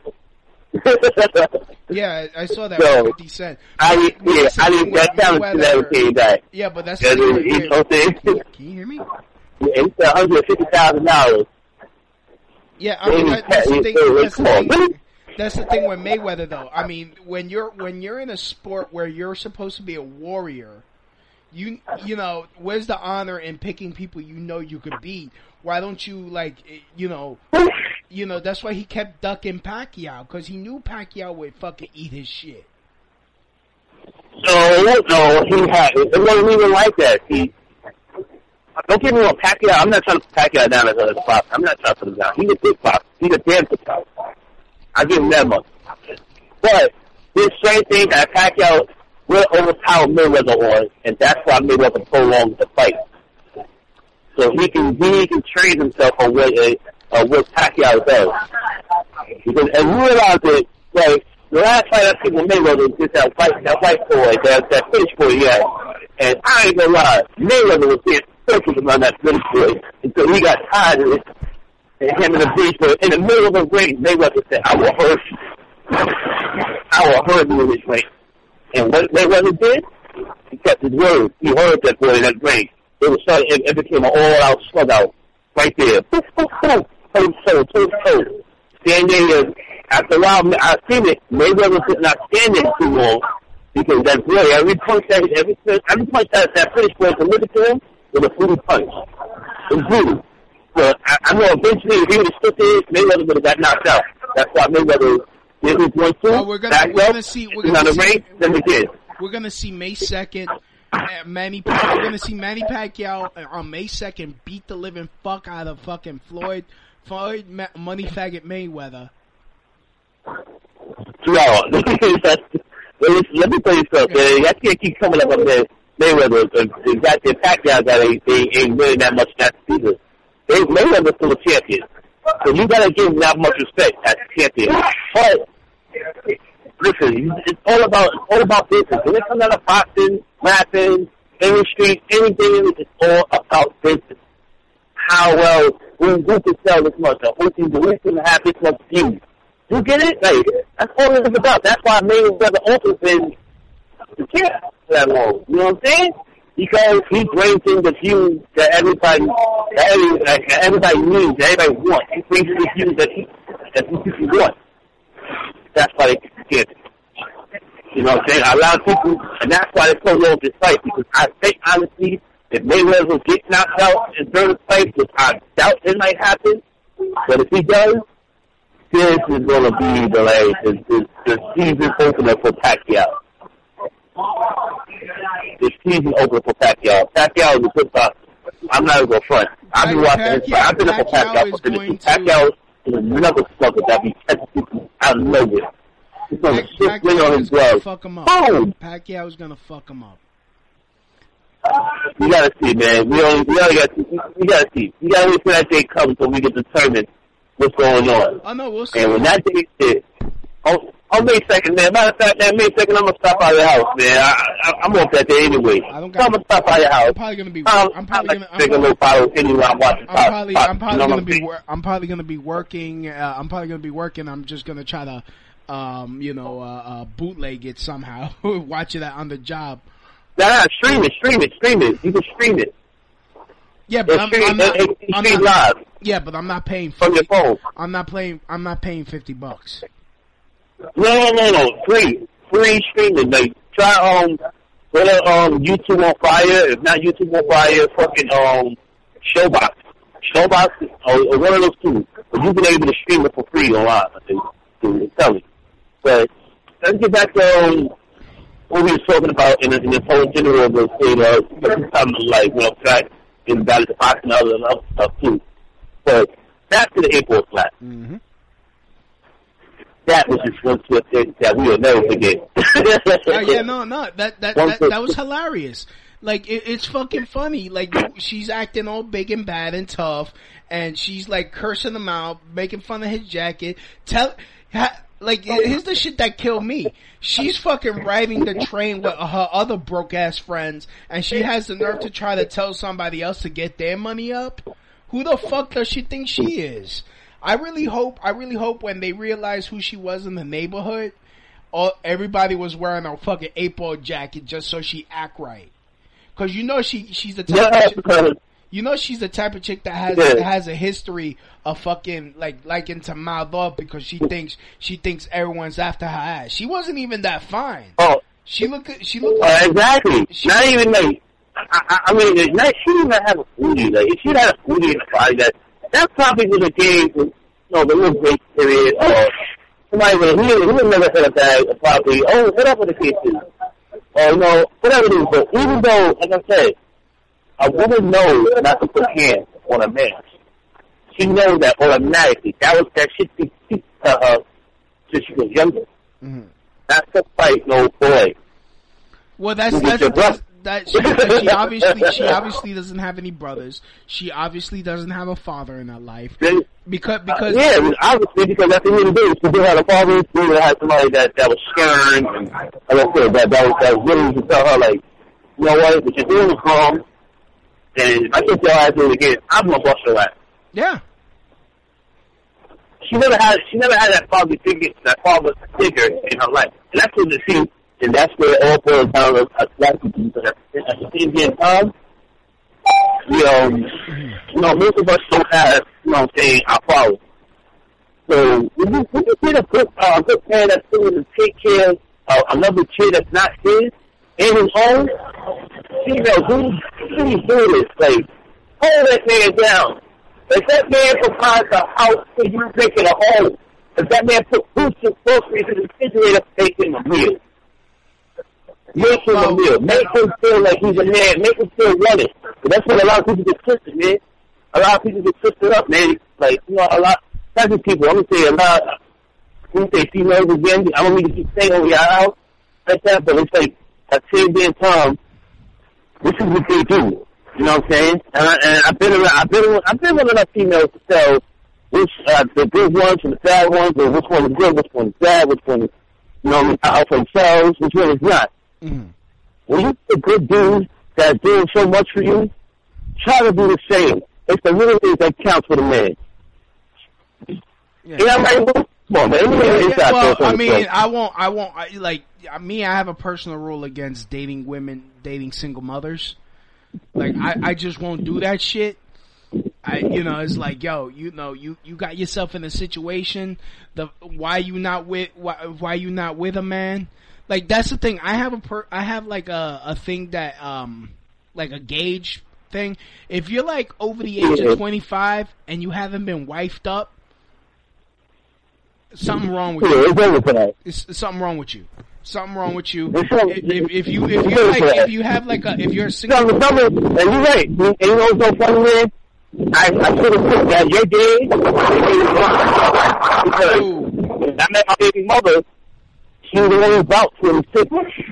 Yeah, I I saw that So, with fifty Cent. I But yeah, that's the I thing need that with challenge to never Mayweather- came back. Yeah, but that's Yeah, the thing with you know May- what I'm saying? Can you hear me? It's one hundred fifty thousand dollars. Yeah, I mean, that, that's the thing. That's the thing. That's the thing with Mayweather, though. I mean, when you're when you're in a sport where you're supposed to be a warrior, you you know, where's the honor in picking people you know you could beat? Why don't you like, you know, you know? That's why he kept ducking Pacquiao, because he knew Pacquiao would fucking eat his shit. No, no, he had it. It wasn't even like that. He don't get me wrong, Pacquiao. I'm not trying to put Pacquiao down as a boxer. I'm not trying to put him down. He's a big boxer. He's a damn good boxer. I give him that much. But this same thing that Pacquiao will overpower Mayweather on, and that's why Mayweather prolonged the fight. So he can he can train himself on what a uh, what Pacquiao does. Because and you realize that, like, the last fight I seen with Mayweather was just that white that white boy, that that British boy he had. And I ain't gonna lie, Mayweather was being circled around that British boy until he got tired of it. And him and the British boy in the middle of the ring, Mayweather said, "I will hurt you. I will hurt you in this ring." And what Mayweather did, he kept his word. He heard that boy in that ring. It was started, it, it became an all-out slug-out right there. Toe to toe, toe to toe. Standing there, after a while, I seen it. Mayweather was not standing too long because that boy, every punch that every every punch that that British boy delivered to him was a brutal punch. It was brutal. So I, I know eventually if he would have stood there, Mayweather would have got knocked out. That's why Mayweather did his one two. Oh, we're gonna, back we're up, gonna see. We're on gonna the see. ring, then we did. We're gonna see May second. Uh, Manny, we're gonna see Manny Pacquiao on May second beat the living fuck out of fucking Floyd, Floyd Ma- Money Faggot Mayweather. No, let me tell you something. Man. I can't keep coming up on that Mayweather. The goddamn Pacquiao guy ain't, ain't, ain't really that much that either. They, Mayweather's still a champion, so you gotta give him that much respect as a champion. But listen, it's all about it's all about business. When it comes out of boxing, rapping, industry, anything, it's all about business. How well who, who can sell this much, or who can who can have this much views. You get it? Like, that's all it is about. That's why Mayweather also been the champ for that long. You know what I'm saying? Because he brings in the views that everybody, that, every, that everybody needs, that everybody wants. He brings in the views that he, that he people want. That's why they get it. You know what I'm saying? A lot of people, and that's why they so long this fight, because I think, honestly, if Mayweather will get knocked out in third place, which I doubt it might happen, but if he does, this is going to be the, like, the, the, the season opener for Pacquiao. The season opener for Pacquiao. Pacquiao is a good boxer. I'm not even going to front. I've been watching his fight. I've been up for Pacquiao for finishing. Pacquiao is another sucker that be catching people out of nowhere. He's going to shift ring on his glove. Fuck him up. Boom! Pacquiao's gonna fuck him up. You gotta see, man. We only, we only got, we gotta see. We gotta wait till that day comes so we can determine what's going on. Oh no, we'll see. And when that day is, on, on May second, man. Matter of fact, man, May second, I'm gonna stop by your house, man. I, I, I'm off that day anyway. I don't so I'm got. gonna stop by your house. I'm probably gonna be. Um, I'm probably like gonna. to I'm take a probably, little bottle of opinion while I'm watching. I'm probably. pop, I'm probably you know gonna what be. saying? Wor- I'm probably gonna be working. Uh, I'm probably gonna be working. I'm just gonna try to, um, you know, uh, uh, bootleg it somehow. Watch it on the job. Nah, nah, stream it, stream it, stream it. You can stream it. Yeah, but It's I'm, stream, I'm not. it, it, I'm stream not live. Yeah, but I'm not paying from your phone. I'm not paying. I'm not paying fifty bucks. No, no, no, no. Free, free streaming. Like try um, go to um YouTube on Fire. If not YouTube on Fire, fucking um, Showbox, Showbox, or, or one of those two. But you've been able to stream it for free online. I think. To tell me. But let's get back to um, what we were talking about in, in this whole general of the state of something like you know, fact, in battle to boxing and other other stuff too. But back to the April flat. Mm-hmm. That was just one twist that we will never forget. Oh, yeah, no, no, that that that, that was hilarious. Like it, it's fucking funny. Like she's acting all big and bad and tough, and she's like cursing him out, making fun of his jacket. Tell, ha, like here's the shit that killed me. She's fucking riding the train with her other broke ass friends, and she has the nerve to try to tell somebody else to get their money up. Who the fuck does she think she is? I really hope, I really hope when they realize who she was in the neighborhood, all, everybody was wearing a fucking eight ball jacket just so she act right. Cause you know she, she's the type yeah, of chick, you know she's the type of chick that has, yeah. has a history of fucking, like, liking to mouth off because she thinks, she thinks everyone's after her ass. She wasn't even that fine. Oh. She looked, she looked uh, like, exactly. She, not even like, I, I, I mean, not, she didn't even have a foodie. Like, if she had a foodie in the body, that, that probably would have gave, you know, the little break period, or somebody would have, he would have never hit a bag, probably, oh, what up with the cases? Or, you know, whatever it is. But even though, like I said, a woman knows not to put hands on a man. She knows that automatically. That was, that shit be to her since she was younger. Mm-hmm. Not to fight no boy. Well, that's, that's, that's that she, she obviously she obviously doesn't have any brothers. She obviously doesn't have a father in her life because because yeah, obviously because that's the way it is. She did have a father. She did have somebody that that was stern and like I said that that was that was willing to tell her like, you know what, what you're doing is wrong. And if I get your ass do it again, I'm gonna bust your ass. Yeah. She never had she never had that father figure that father figure in her life, and that's what the scene. And that's where it all boils down to a black people. Because at the same time, you know, you know, most of us don't have, you know what I'm saying, our problems. So when you, when you get a good, uh, a good man that's willing to take care of uh, another kid that's not his, in his own, you know, who, who's doing this? Like, hold that man down. If that man provides a house for you making a home, if that man put food and groceries in the refrigerator, make him a meal. Make him a meal. Make him feel like he's a man. Make him feel wanted. But that's what a lot of people get twisted, man. A lot of people get twisted up, man. Like, you know, a lot, not just people, I'm going to say a lot, I'm going to say females again, I don't mean to keep saying over your house like that, but it's like, at the same damn time, this is what they do. You know what I'm saying? And, I, and I've been around, I've been, I've been with enough females to tell which, uh, the good ones from the bad ones, or which one is good, which one is bad, which one is, you know, out for themselves, which one is not. Mm-hmm. When you see a good dude that's doing so much for you, try to do the same. It's the little things that count for the man. Yeah. You know what I mean? Come on, man. Yeah, yeah, well, I mean, place. I won't, I won't, I, like, me, I have a personal rule against dating women, dating single mothers. Like, I, I just won't do that shit. I, you know, it's like, yo, you know, you, you got yourself in a situation, the, why you not with, why, why you not with a man? Like, that's the thing. I have a per, I have like a, a thing that, um, like a gauge thing. If you're like over the age of twenty-five and you haven't been wifed up, something wrong with you. It's something wrong with you. Something wrong with you. If, if you, if you like, if you have like a, if you're a single. No, no, and you're right. And you know what's so funny, man? I, I should have put that your day. Because I met my baby mother. She was only about twenty-six.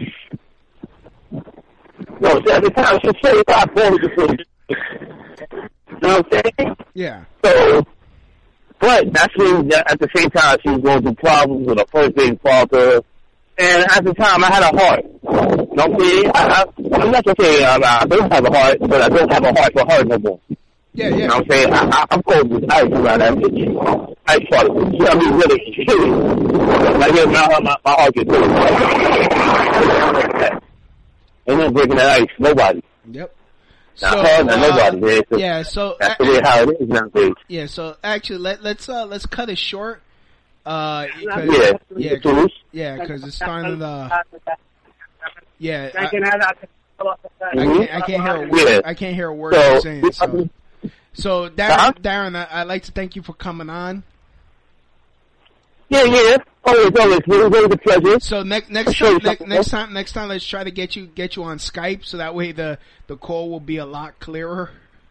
No, so at the time she said I was born with you know what I'm saying? Yeah. So, but that's when, at the same time, she was going through problems with her first baby father. And at the time, I had a heart. You know what I'm saying? I, I, I'm not going to say I, I don't have a heart, but I don't have a heart for her no more. Yeah, yeah. You know what I'm saying? I, I, I'm cold with ice around that bitch. Ice water. You know what I mean? Really. Like, yeah, my, my, my heart gets really. Ain't no breaking that ice. Nobody. Yep. So, not her, not uh, nobody, man. So yeah, so that's the way how it is nowadays. Yeah, so actually, let, let's uh, let's cut it short. Uh, cause, Yeah, yeah, cause, yeah, because it's starting to. Uh, yeah, I, I can't. I can't hear. A word, Yeah. I can't hear a word So, you're saying. So, so Darren, Uh-huh. Darren, I, I'd like to thank you for coming on. Yeah, yeah. Always, always. It was always a pleasure. So next next Sure, time, sure. next, next time, next time, let's try to get you get you on Skype, so that way the the call will be a lot clearer.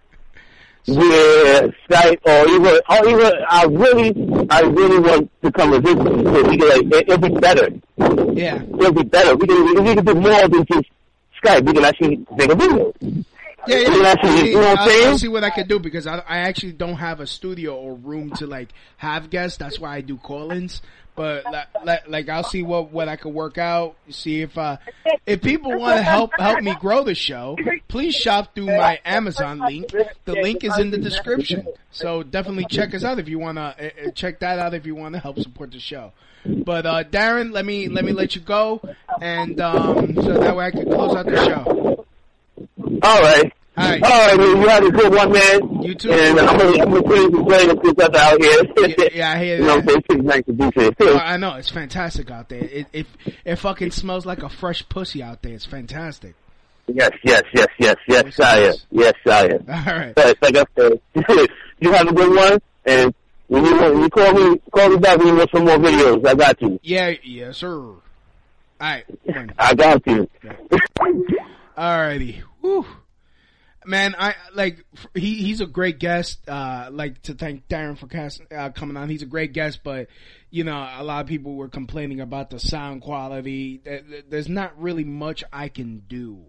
Yeah, Skype or even, or even, I really, I really want to come with this because we can, like, it, it'll be better. Yeah, It'll be better. We can, we can do more than just Skype. We can actually make a video. yeah, We can yeah. actually, See, you know what I'm I'll, saying? I'll see what I can do because I I actually don't have a studio or room to like have guests. That's why I do call-ins. But like, like, like I'll see what, what I can work out. See if uh if people want to help help me grow the show, please shop through my Amazon link. The link is in the description. So definitely check us out if you want to uh, check that out if you want to help support the show. But uh Darren, let me let me let you go, and um so that way I can close out the show. All right. All right. All right, man. You have a good one, man. You too. And I'm gonna, I'm gonna play some playing this stuff out here. Yeah, yeah, I hear You know, that. it's nice to do this. Well, I know it's fantastic out there. It, it it fucking smells like a fresh pussy out there. It's fantastic. Yes, yes, yes, yes, yes, Shia. Yes, Shia. All right. But like I said, you have a good one, and when you want, you call me, call me back when you want some more videos. I got you. Yeah, yes, sir. All right. I got you. Alrighty. Whew. Man, I like he he's a great guest. Uh, like to thank Darren for cast, uh, coming on. He's a great guest, but you know a lot of people were complaining about the sound quality. There's not really much I can do.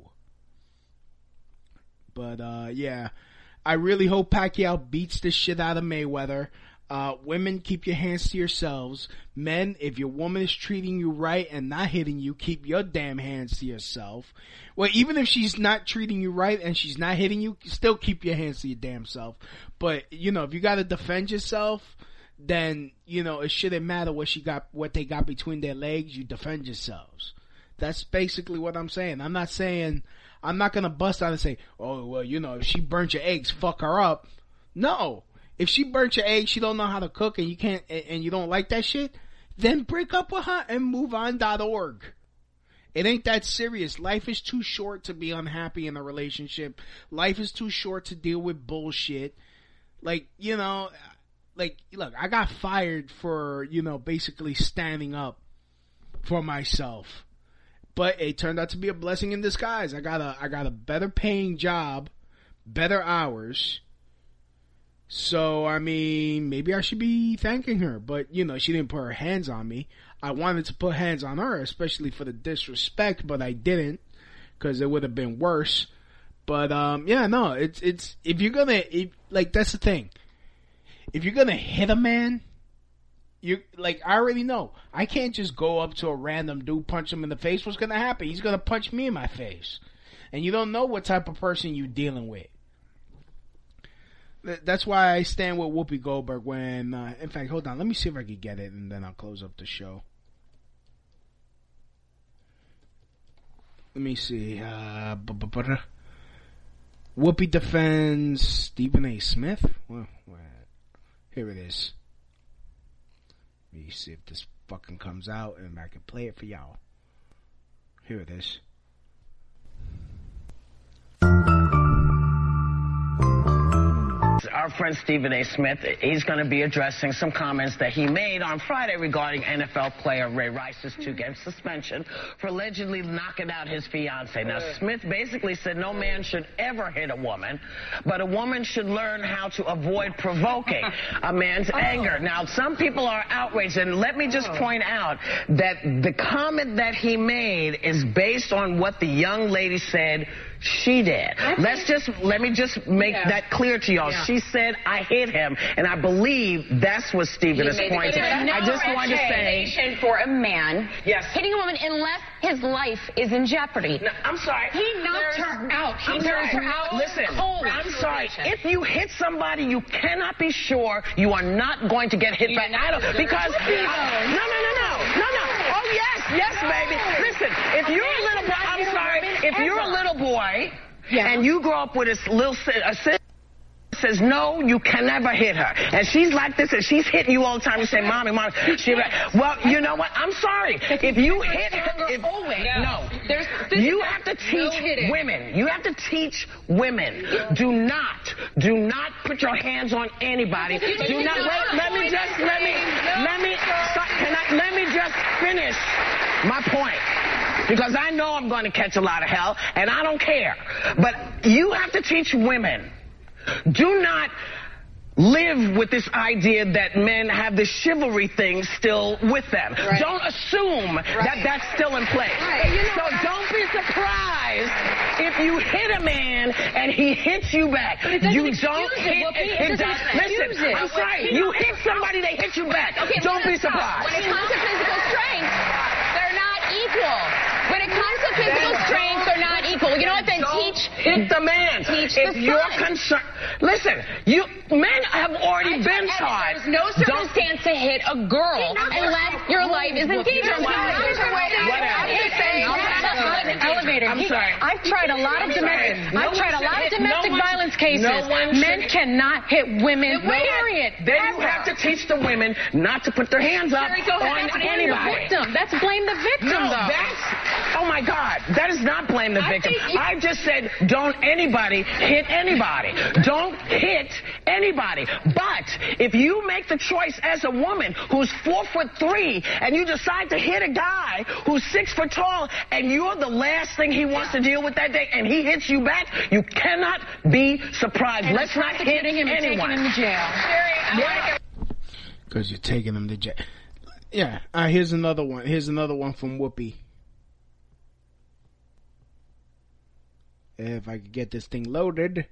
But uh, yeah, I really hope Pacquiao beats the shit out of Mayweather. Uh, women, keep your hands to yourselves. Men, if your woman is treating you right and not hitting you, keep your damn hands to yourself. Well, even if she's not treating you right and she's not hitting you, still keep your hands to your damn self. But, you know, if you gotta defend yourself, then, you know, it shouldn't matter what she got, what they got between their legs, you defend yourselves. That's basically what I'm saying. I'm not saying, I'm not gonna bust out and say, oh, well, you know, if she burnt your eggs, fuck her up. No. If she burnt your eggs, she don't know how to cook, and you can't, and you don't like that shit, then break up with her and move on dot org. It ain't that serious. Life is too short to be unhappy in a relationship. Life is too short to deal with bullshit. Like, you know, like, look, I got fired for, you know, basically standing up for myself. But it turned out to be a blessing in disguise. I got a, I got a better paying job, better hours. So, I mean, maybe I should be thanking her, but, you know, she didn't put her hands on me. I wanted to put hands on her, especially for the disrespect, but I didn't, because it would have been worse. But, um, yeah, no, it's, it's, if you're gonna, if, like, that's the thing. If you're gonna hit a man, you, like, I already know. I can't just go up to a random dude, punch him in the face. What's gonna happen? He's gonna punch me in my face. And you don't know what type of person you're dealing with. That's why I stand with Whoopi Goldberg when, uh, in fact, hold on, let me see if I can get it and then I'll close up the show. Let me see, uh, Whoopi defends Stephen A. Smith? Well, well, here it is. Let me see if this fucking comes out and I can play it for y'all. Here it is. Our friend Stephen A. Smith, he's going to be addressing some comments that he made on Friday regarding N F L player Ray Rice's two-game suspension for allegedly knocking out his fiancée. Now, Smith basically said no man should ever hit a woman, but a woman should learn how to avoid provoking a man's oh. anger. Now, some people are outraged, and let me just oh. point out that the comment that he made is based on what the young lady said she did. Let's just, let me just make yeah. that clear to y'all. Yeah. She said, I hit him, and I believe that's what Stephen is pointing at. No I just wanted to say. For a man, yes. hitting a woman unless his life is in jeopardy. No, I'm sorry. He knocked her out. He knocked her out. Listen, cold. I'm sorry. If you hit somebody, you cannot be sure you are not going to get hit you back. I don't, because, uh, no, no, no, no, no, no. Oh, yes, yes, baby. Listen, if you're a little boy, I'm sorry, if you're a little boy, yeah. and you grow up with a little si- a sister says, no, you can never hit her. And she's like this, and she's hitting you all the time. You say, mommy, mommy. She, well, you know what? I'm sorry. If you hit her, if, no. There's, you have to teach women. You have to teach women. Do not, do not put your hands on anybody. Do not, let, let me just, let me, let me, can I, let me just finish my point. Because I know I'm going to catch a lot of hell, and I don't care. But you have to teach women. Do not live with this idea that men have the chivalry thing still with them. Right. Don't assume right. that that's still in place. Right. You know, so don't be surprised if you hit a man and he hits you back. You don't hit it. it, it, it listen, it. I'm sorry. You hit somebody, they hit you back. Okay, don't be surprised. When it comes to physical strength, they're not equal. When it comes to physical strength, they're not equal. You know what? Then don't teach. Hit the man. Teach if the you're son. concerned, listen. You men have already I been taught. There's no circumstance to hit a girl unless your life is in danger. Elevator. I'm sorry. I've tried a lot of domestic. No I've tried a lot of domestic no violence cases. No Men should, cannot hit women. No, period. Then ever. you have to teach the women not to put their hands up Sherry, go on ahead. anybody. Victim. That's blame the victim. No, though. that's. Oh my God, that is not blame the victim. I, I just said don't anybody hit anybody. Don't hit anybody. But if you make the choice as a woman who's four foot three and you decide to hit a guy who's six foot tall and you're the last thing he wants to deal with that day and he hits you back, you cannot be surprised. And Let's not hit him and anyone. Taking him to jail. Because you're taking him to jail. Yeah. Uh, here's another one. Here's another one from Whoopi. If I could get this thing loaded.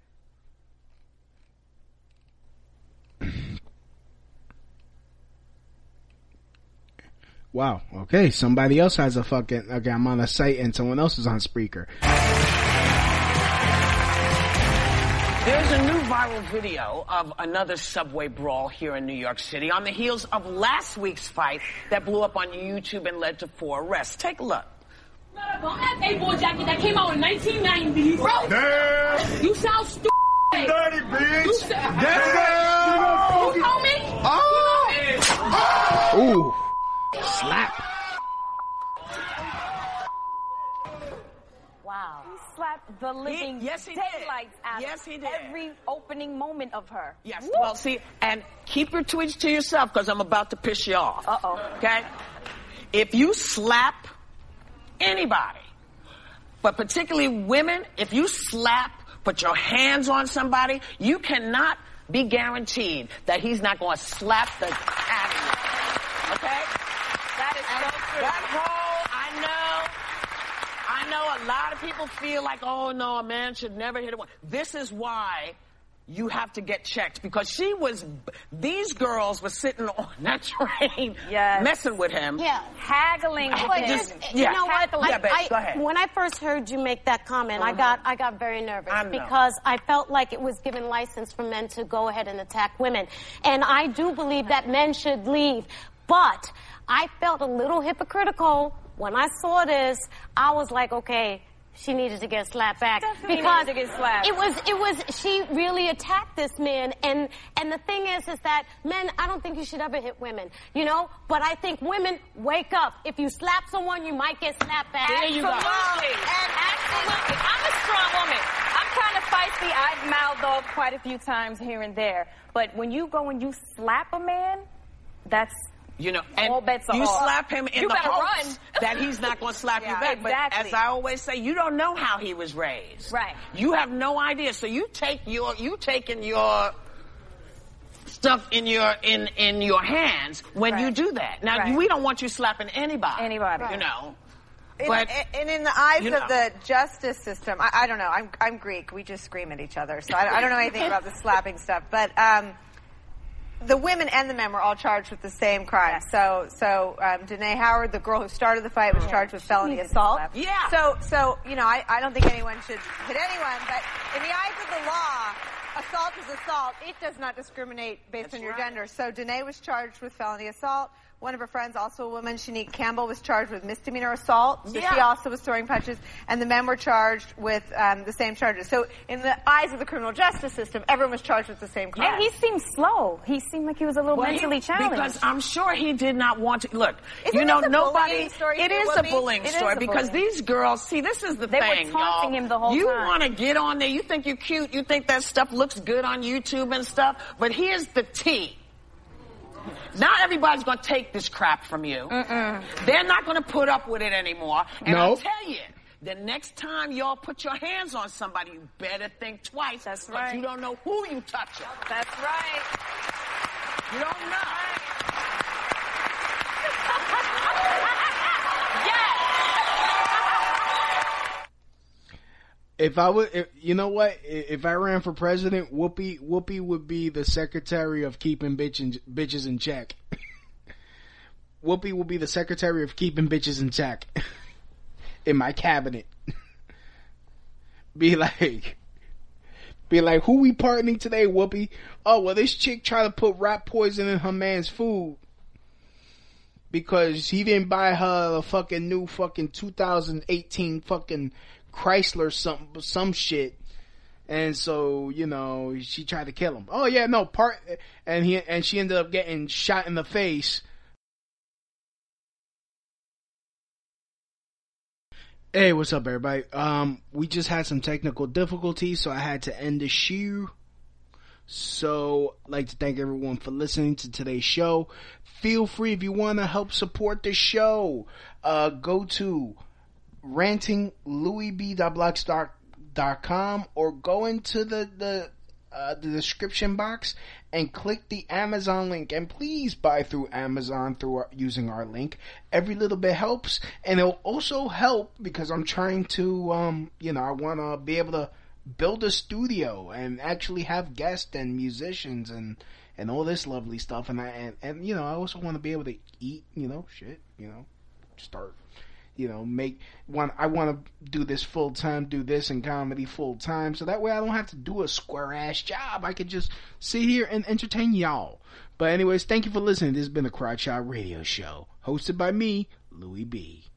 Wow. Okay. Somebody else has a fucking. Okay, I'm on a site and someone else is on Spreaker. There's a new viral video of another subway brawl here in New York City on the heels of last week's fight that blew up on YouTube and led to four arrests. Take a look. That bum-ass A-boy jacket that came out in nineteen ninety. Bro, damn. You sound stupid. Dirty bitch. You sound, damn. You know me? Oh. Oh. Ooh. Slap. Wow. He slapped the living he, yes, he daylights did. out yes, of he did. every opening moment of her. Yes. Woo. Well, see, and keep your tweets to yourself because I'm about to piss you off. Uh-oh. Okay? If you slap anybody, but particularly women, if you slap, put your hands on somebody, you cannot be guaranteed that he's not going to slap the out of you. Okay? That is so true. That whole, I know, I know a lot of people feel like, oh no, a man should never hit a woman. This is why you have to get checked, because she was, these girls were sitting on that train, yes. messing with him. Yeah, haggling with him. Just, yeah. You know what? Yeah, babe, I, go ahead. When I first heard you make that comment, Uh-huh. I got I got very nervous I know. because I felt like it was given license for men to go ahead and attack women. And I do believe that men should leave. But I felt a little hypocritical when I saw this. I was like, okay, she needed to get slapped back. Definitely because needed to get slapped. it was it was she really attacked this man, and and the thing is is that men, I don't think you should ever hit women, you know, but I think women, wake up. If you slap someone, you might get slapped back. There you go. Absolutely. And absolutely. I'm a strong woman. I'm kind of feisty. I've mouthed off quite a few times here and there, but when you go and you slap a man, that's You know, and all bets are you off. slap him in You the better hopes run. that he's not going to slap Yeah, you back. exactly. But as I always say, you don't know how he was raised. Right. You have no idea. So you take your, you taking your stuff in your in in your hands when Right. you do that. Now Right. we don't want you slapping anybody. Anybody. You know. In, But, and in the eyes you know. of the justice system, I, I don't know. I'm I'm Greek. We just scream at each other, so I, I don't know anything about the slapping stuff. But um, the women and the men were all charged with the same crime. Yes. So so um, Danae Howard, the girl who started the fight, was charged with felony assault. Yeah. So so you know, I, I don't think anyone should hit anyone. But in the eyes of the law, assault is assault. It does not discriminate based That's on your right. gender. So Danae was charged with felony assault. One of her friends, also a woman, Shanique Campbell, was charged with misdemeanor assault. So Yeah. she also was throwing punches. And the men were charged with um, the same charges. So in the eyes of the criminal justice system, everyone was charged with the same crime. And he seemed slow. He seemed like he was a little Well, he- mentally challenged. Because I'm sure he did not want to. Look, Isn't you know, this a nobody. bullying story It too, is a Whoopi? bullying It is story a because bullying. these girls. See, this is the They were thing, taunting y'all. him the whole you time. want to get on there. You think you're cute. You think that stuff looks good on YouTube and stuff. But here's the tea. Not everybody's going to take this crap from you. Mm-mm. They're not going to put up with it anymore. And I'll Nope. tell you, the next time y'all put your hands on somebody, you better think twice. That's 'cause right. You don't know who you touching. That's right. You don't know. If I would, if, you know what? If I ran for president, Whoopi, Whoopi would be the secretary of keeping bitch in, bitches in check. Whoopi will be the secretary of keeping bitches in check in my cabinet. Be like, be like, who we pardoning today, Whoopi? Oh, well, this chick tried to put rat poison in her man's food because he didn't buy her a fucking new fucking two thousand eighteen fucking Chrysler some some shit, and so you know she tried to kill him. Oh yeah, no part, and he and she ended up getting shot in the face. Hey, what's up, everybody? Um, we just had some technical difficulties, so I had to end the show. So, I'd like to thank everyone for listening to today's show. Feel free if you want to help support the show. Uh, go to ranting louis b dot blogspot dot com or go into the the uh, the description box and click the Amazon link, and please buy through Amazon through our, using our link. Every little bit helps, and it'll also help because I'm trying to um you know I want to be able to build a studio and actually have guests and musicians and and all this lovely stuff, and I and, and you know I also want to be able to eat, you know shit you know start you know, make one. I want to do this full time, do this in comedy full time, so that way I don't have to do a square ass job. I could just sit here and entertain y'all. But anyways, thank you for listening. This has been the Crotch Shot Radio Show, hosted by me, Louis B.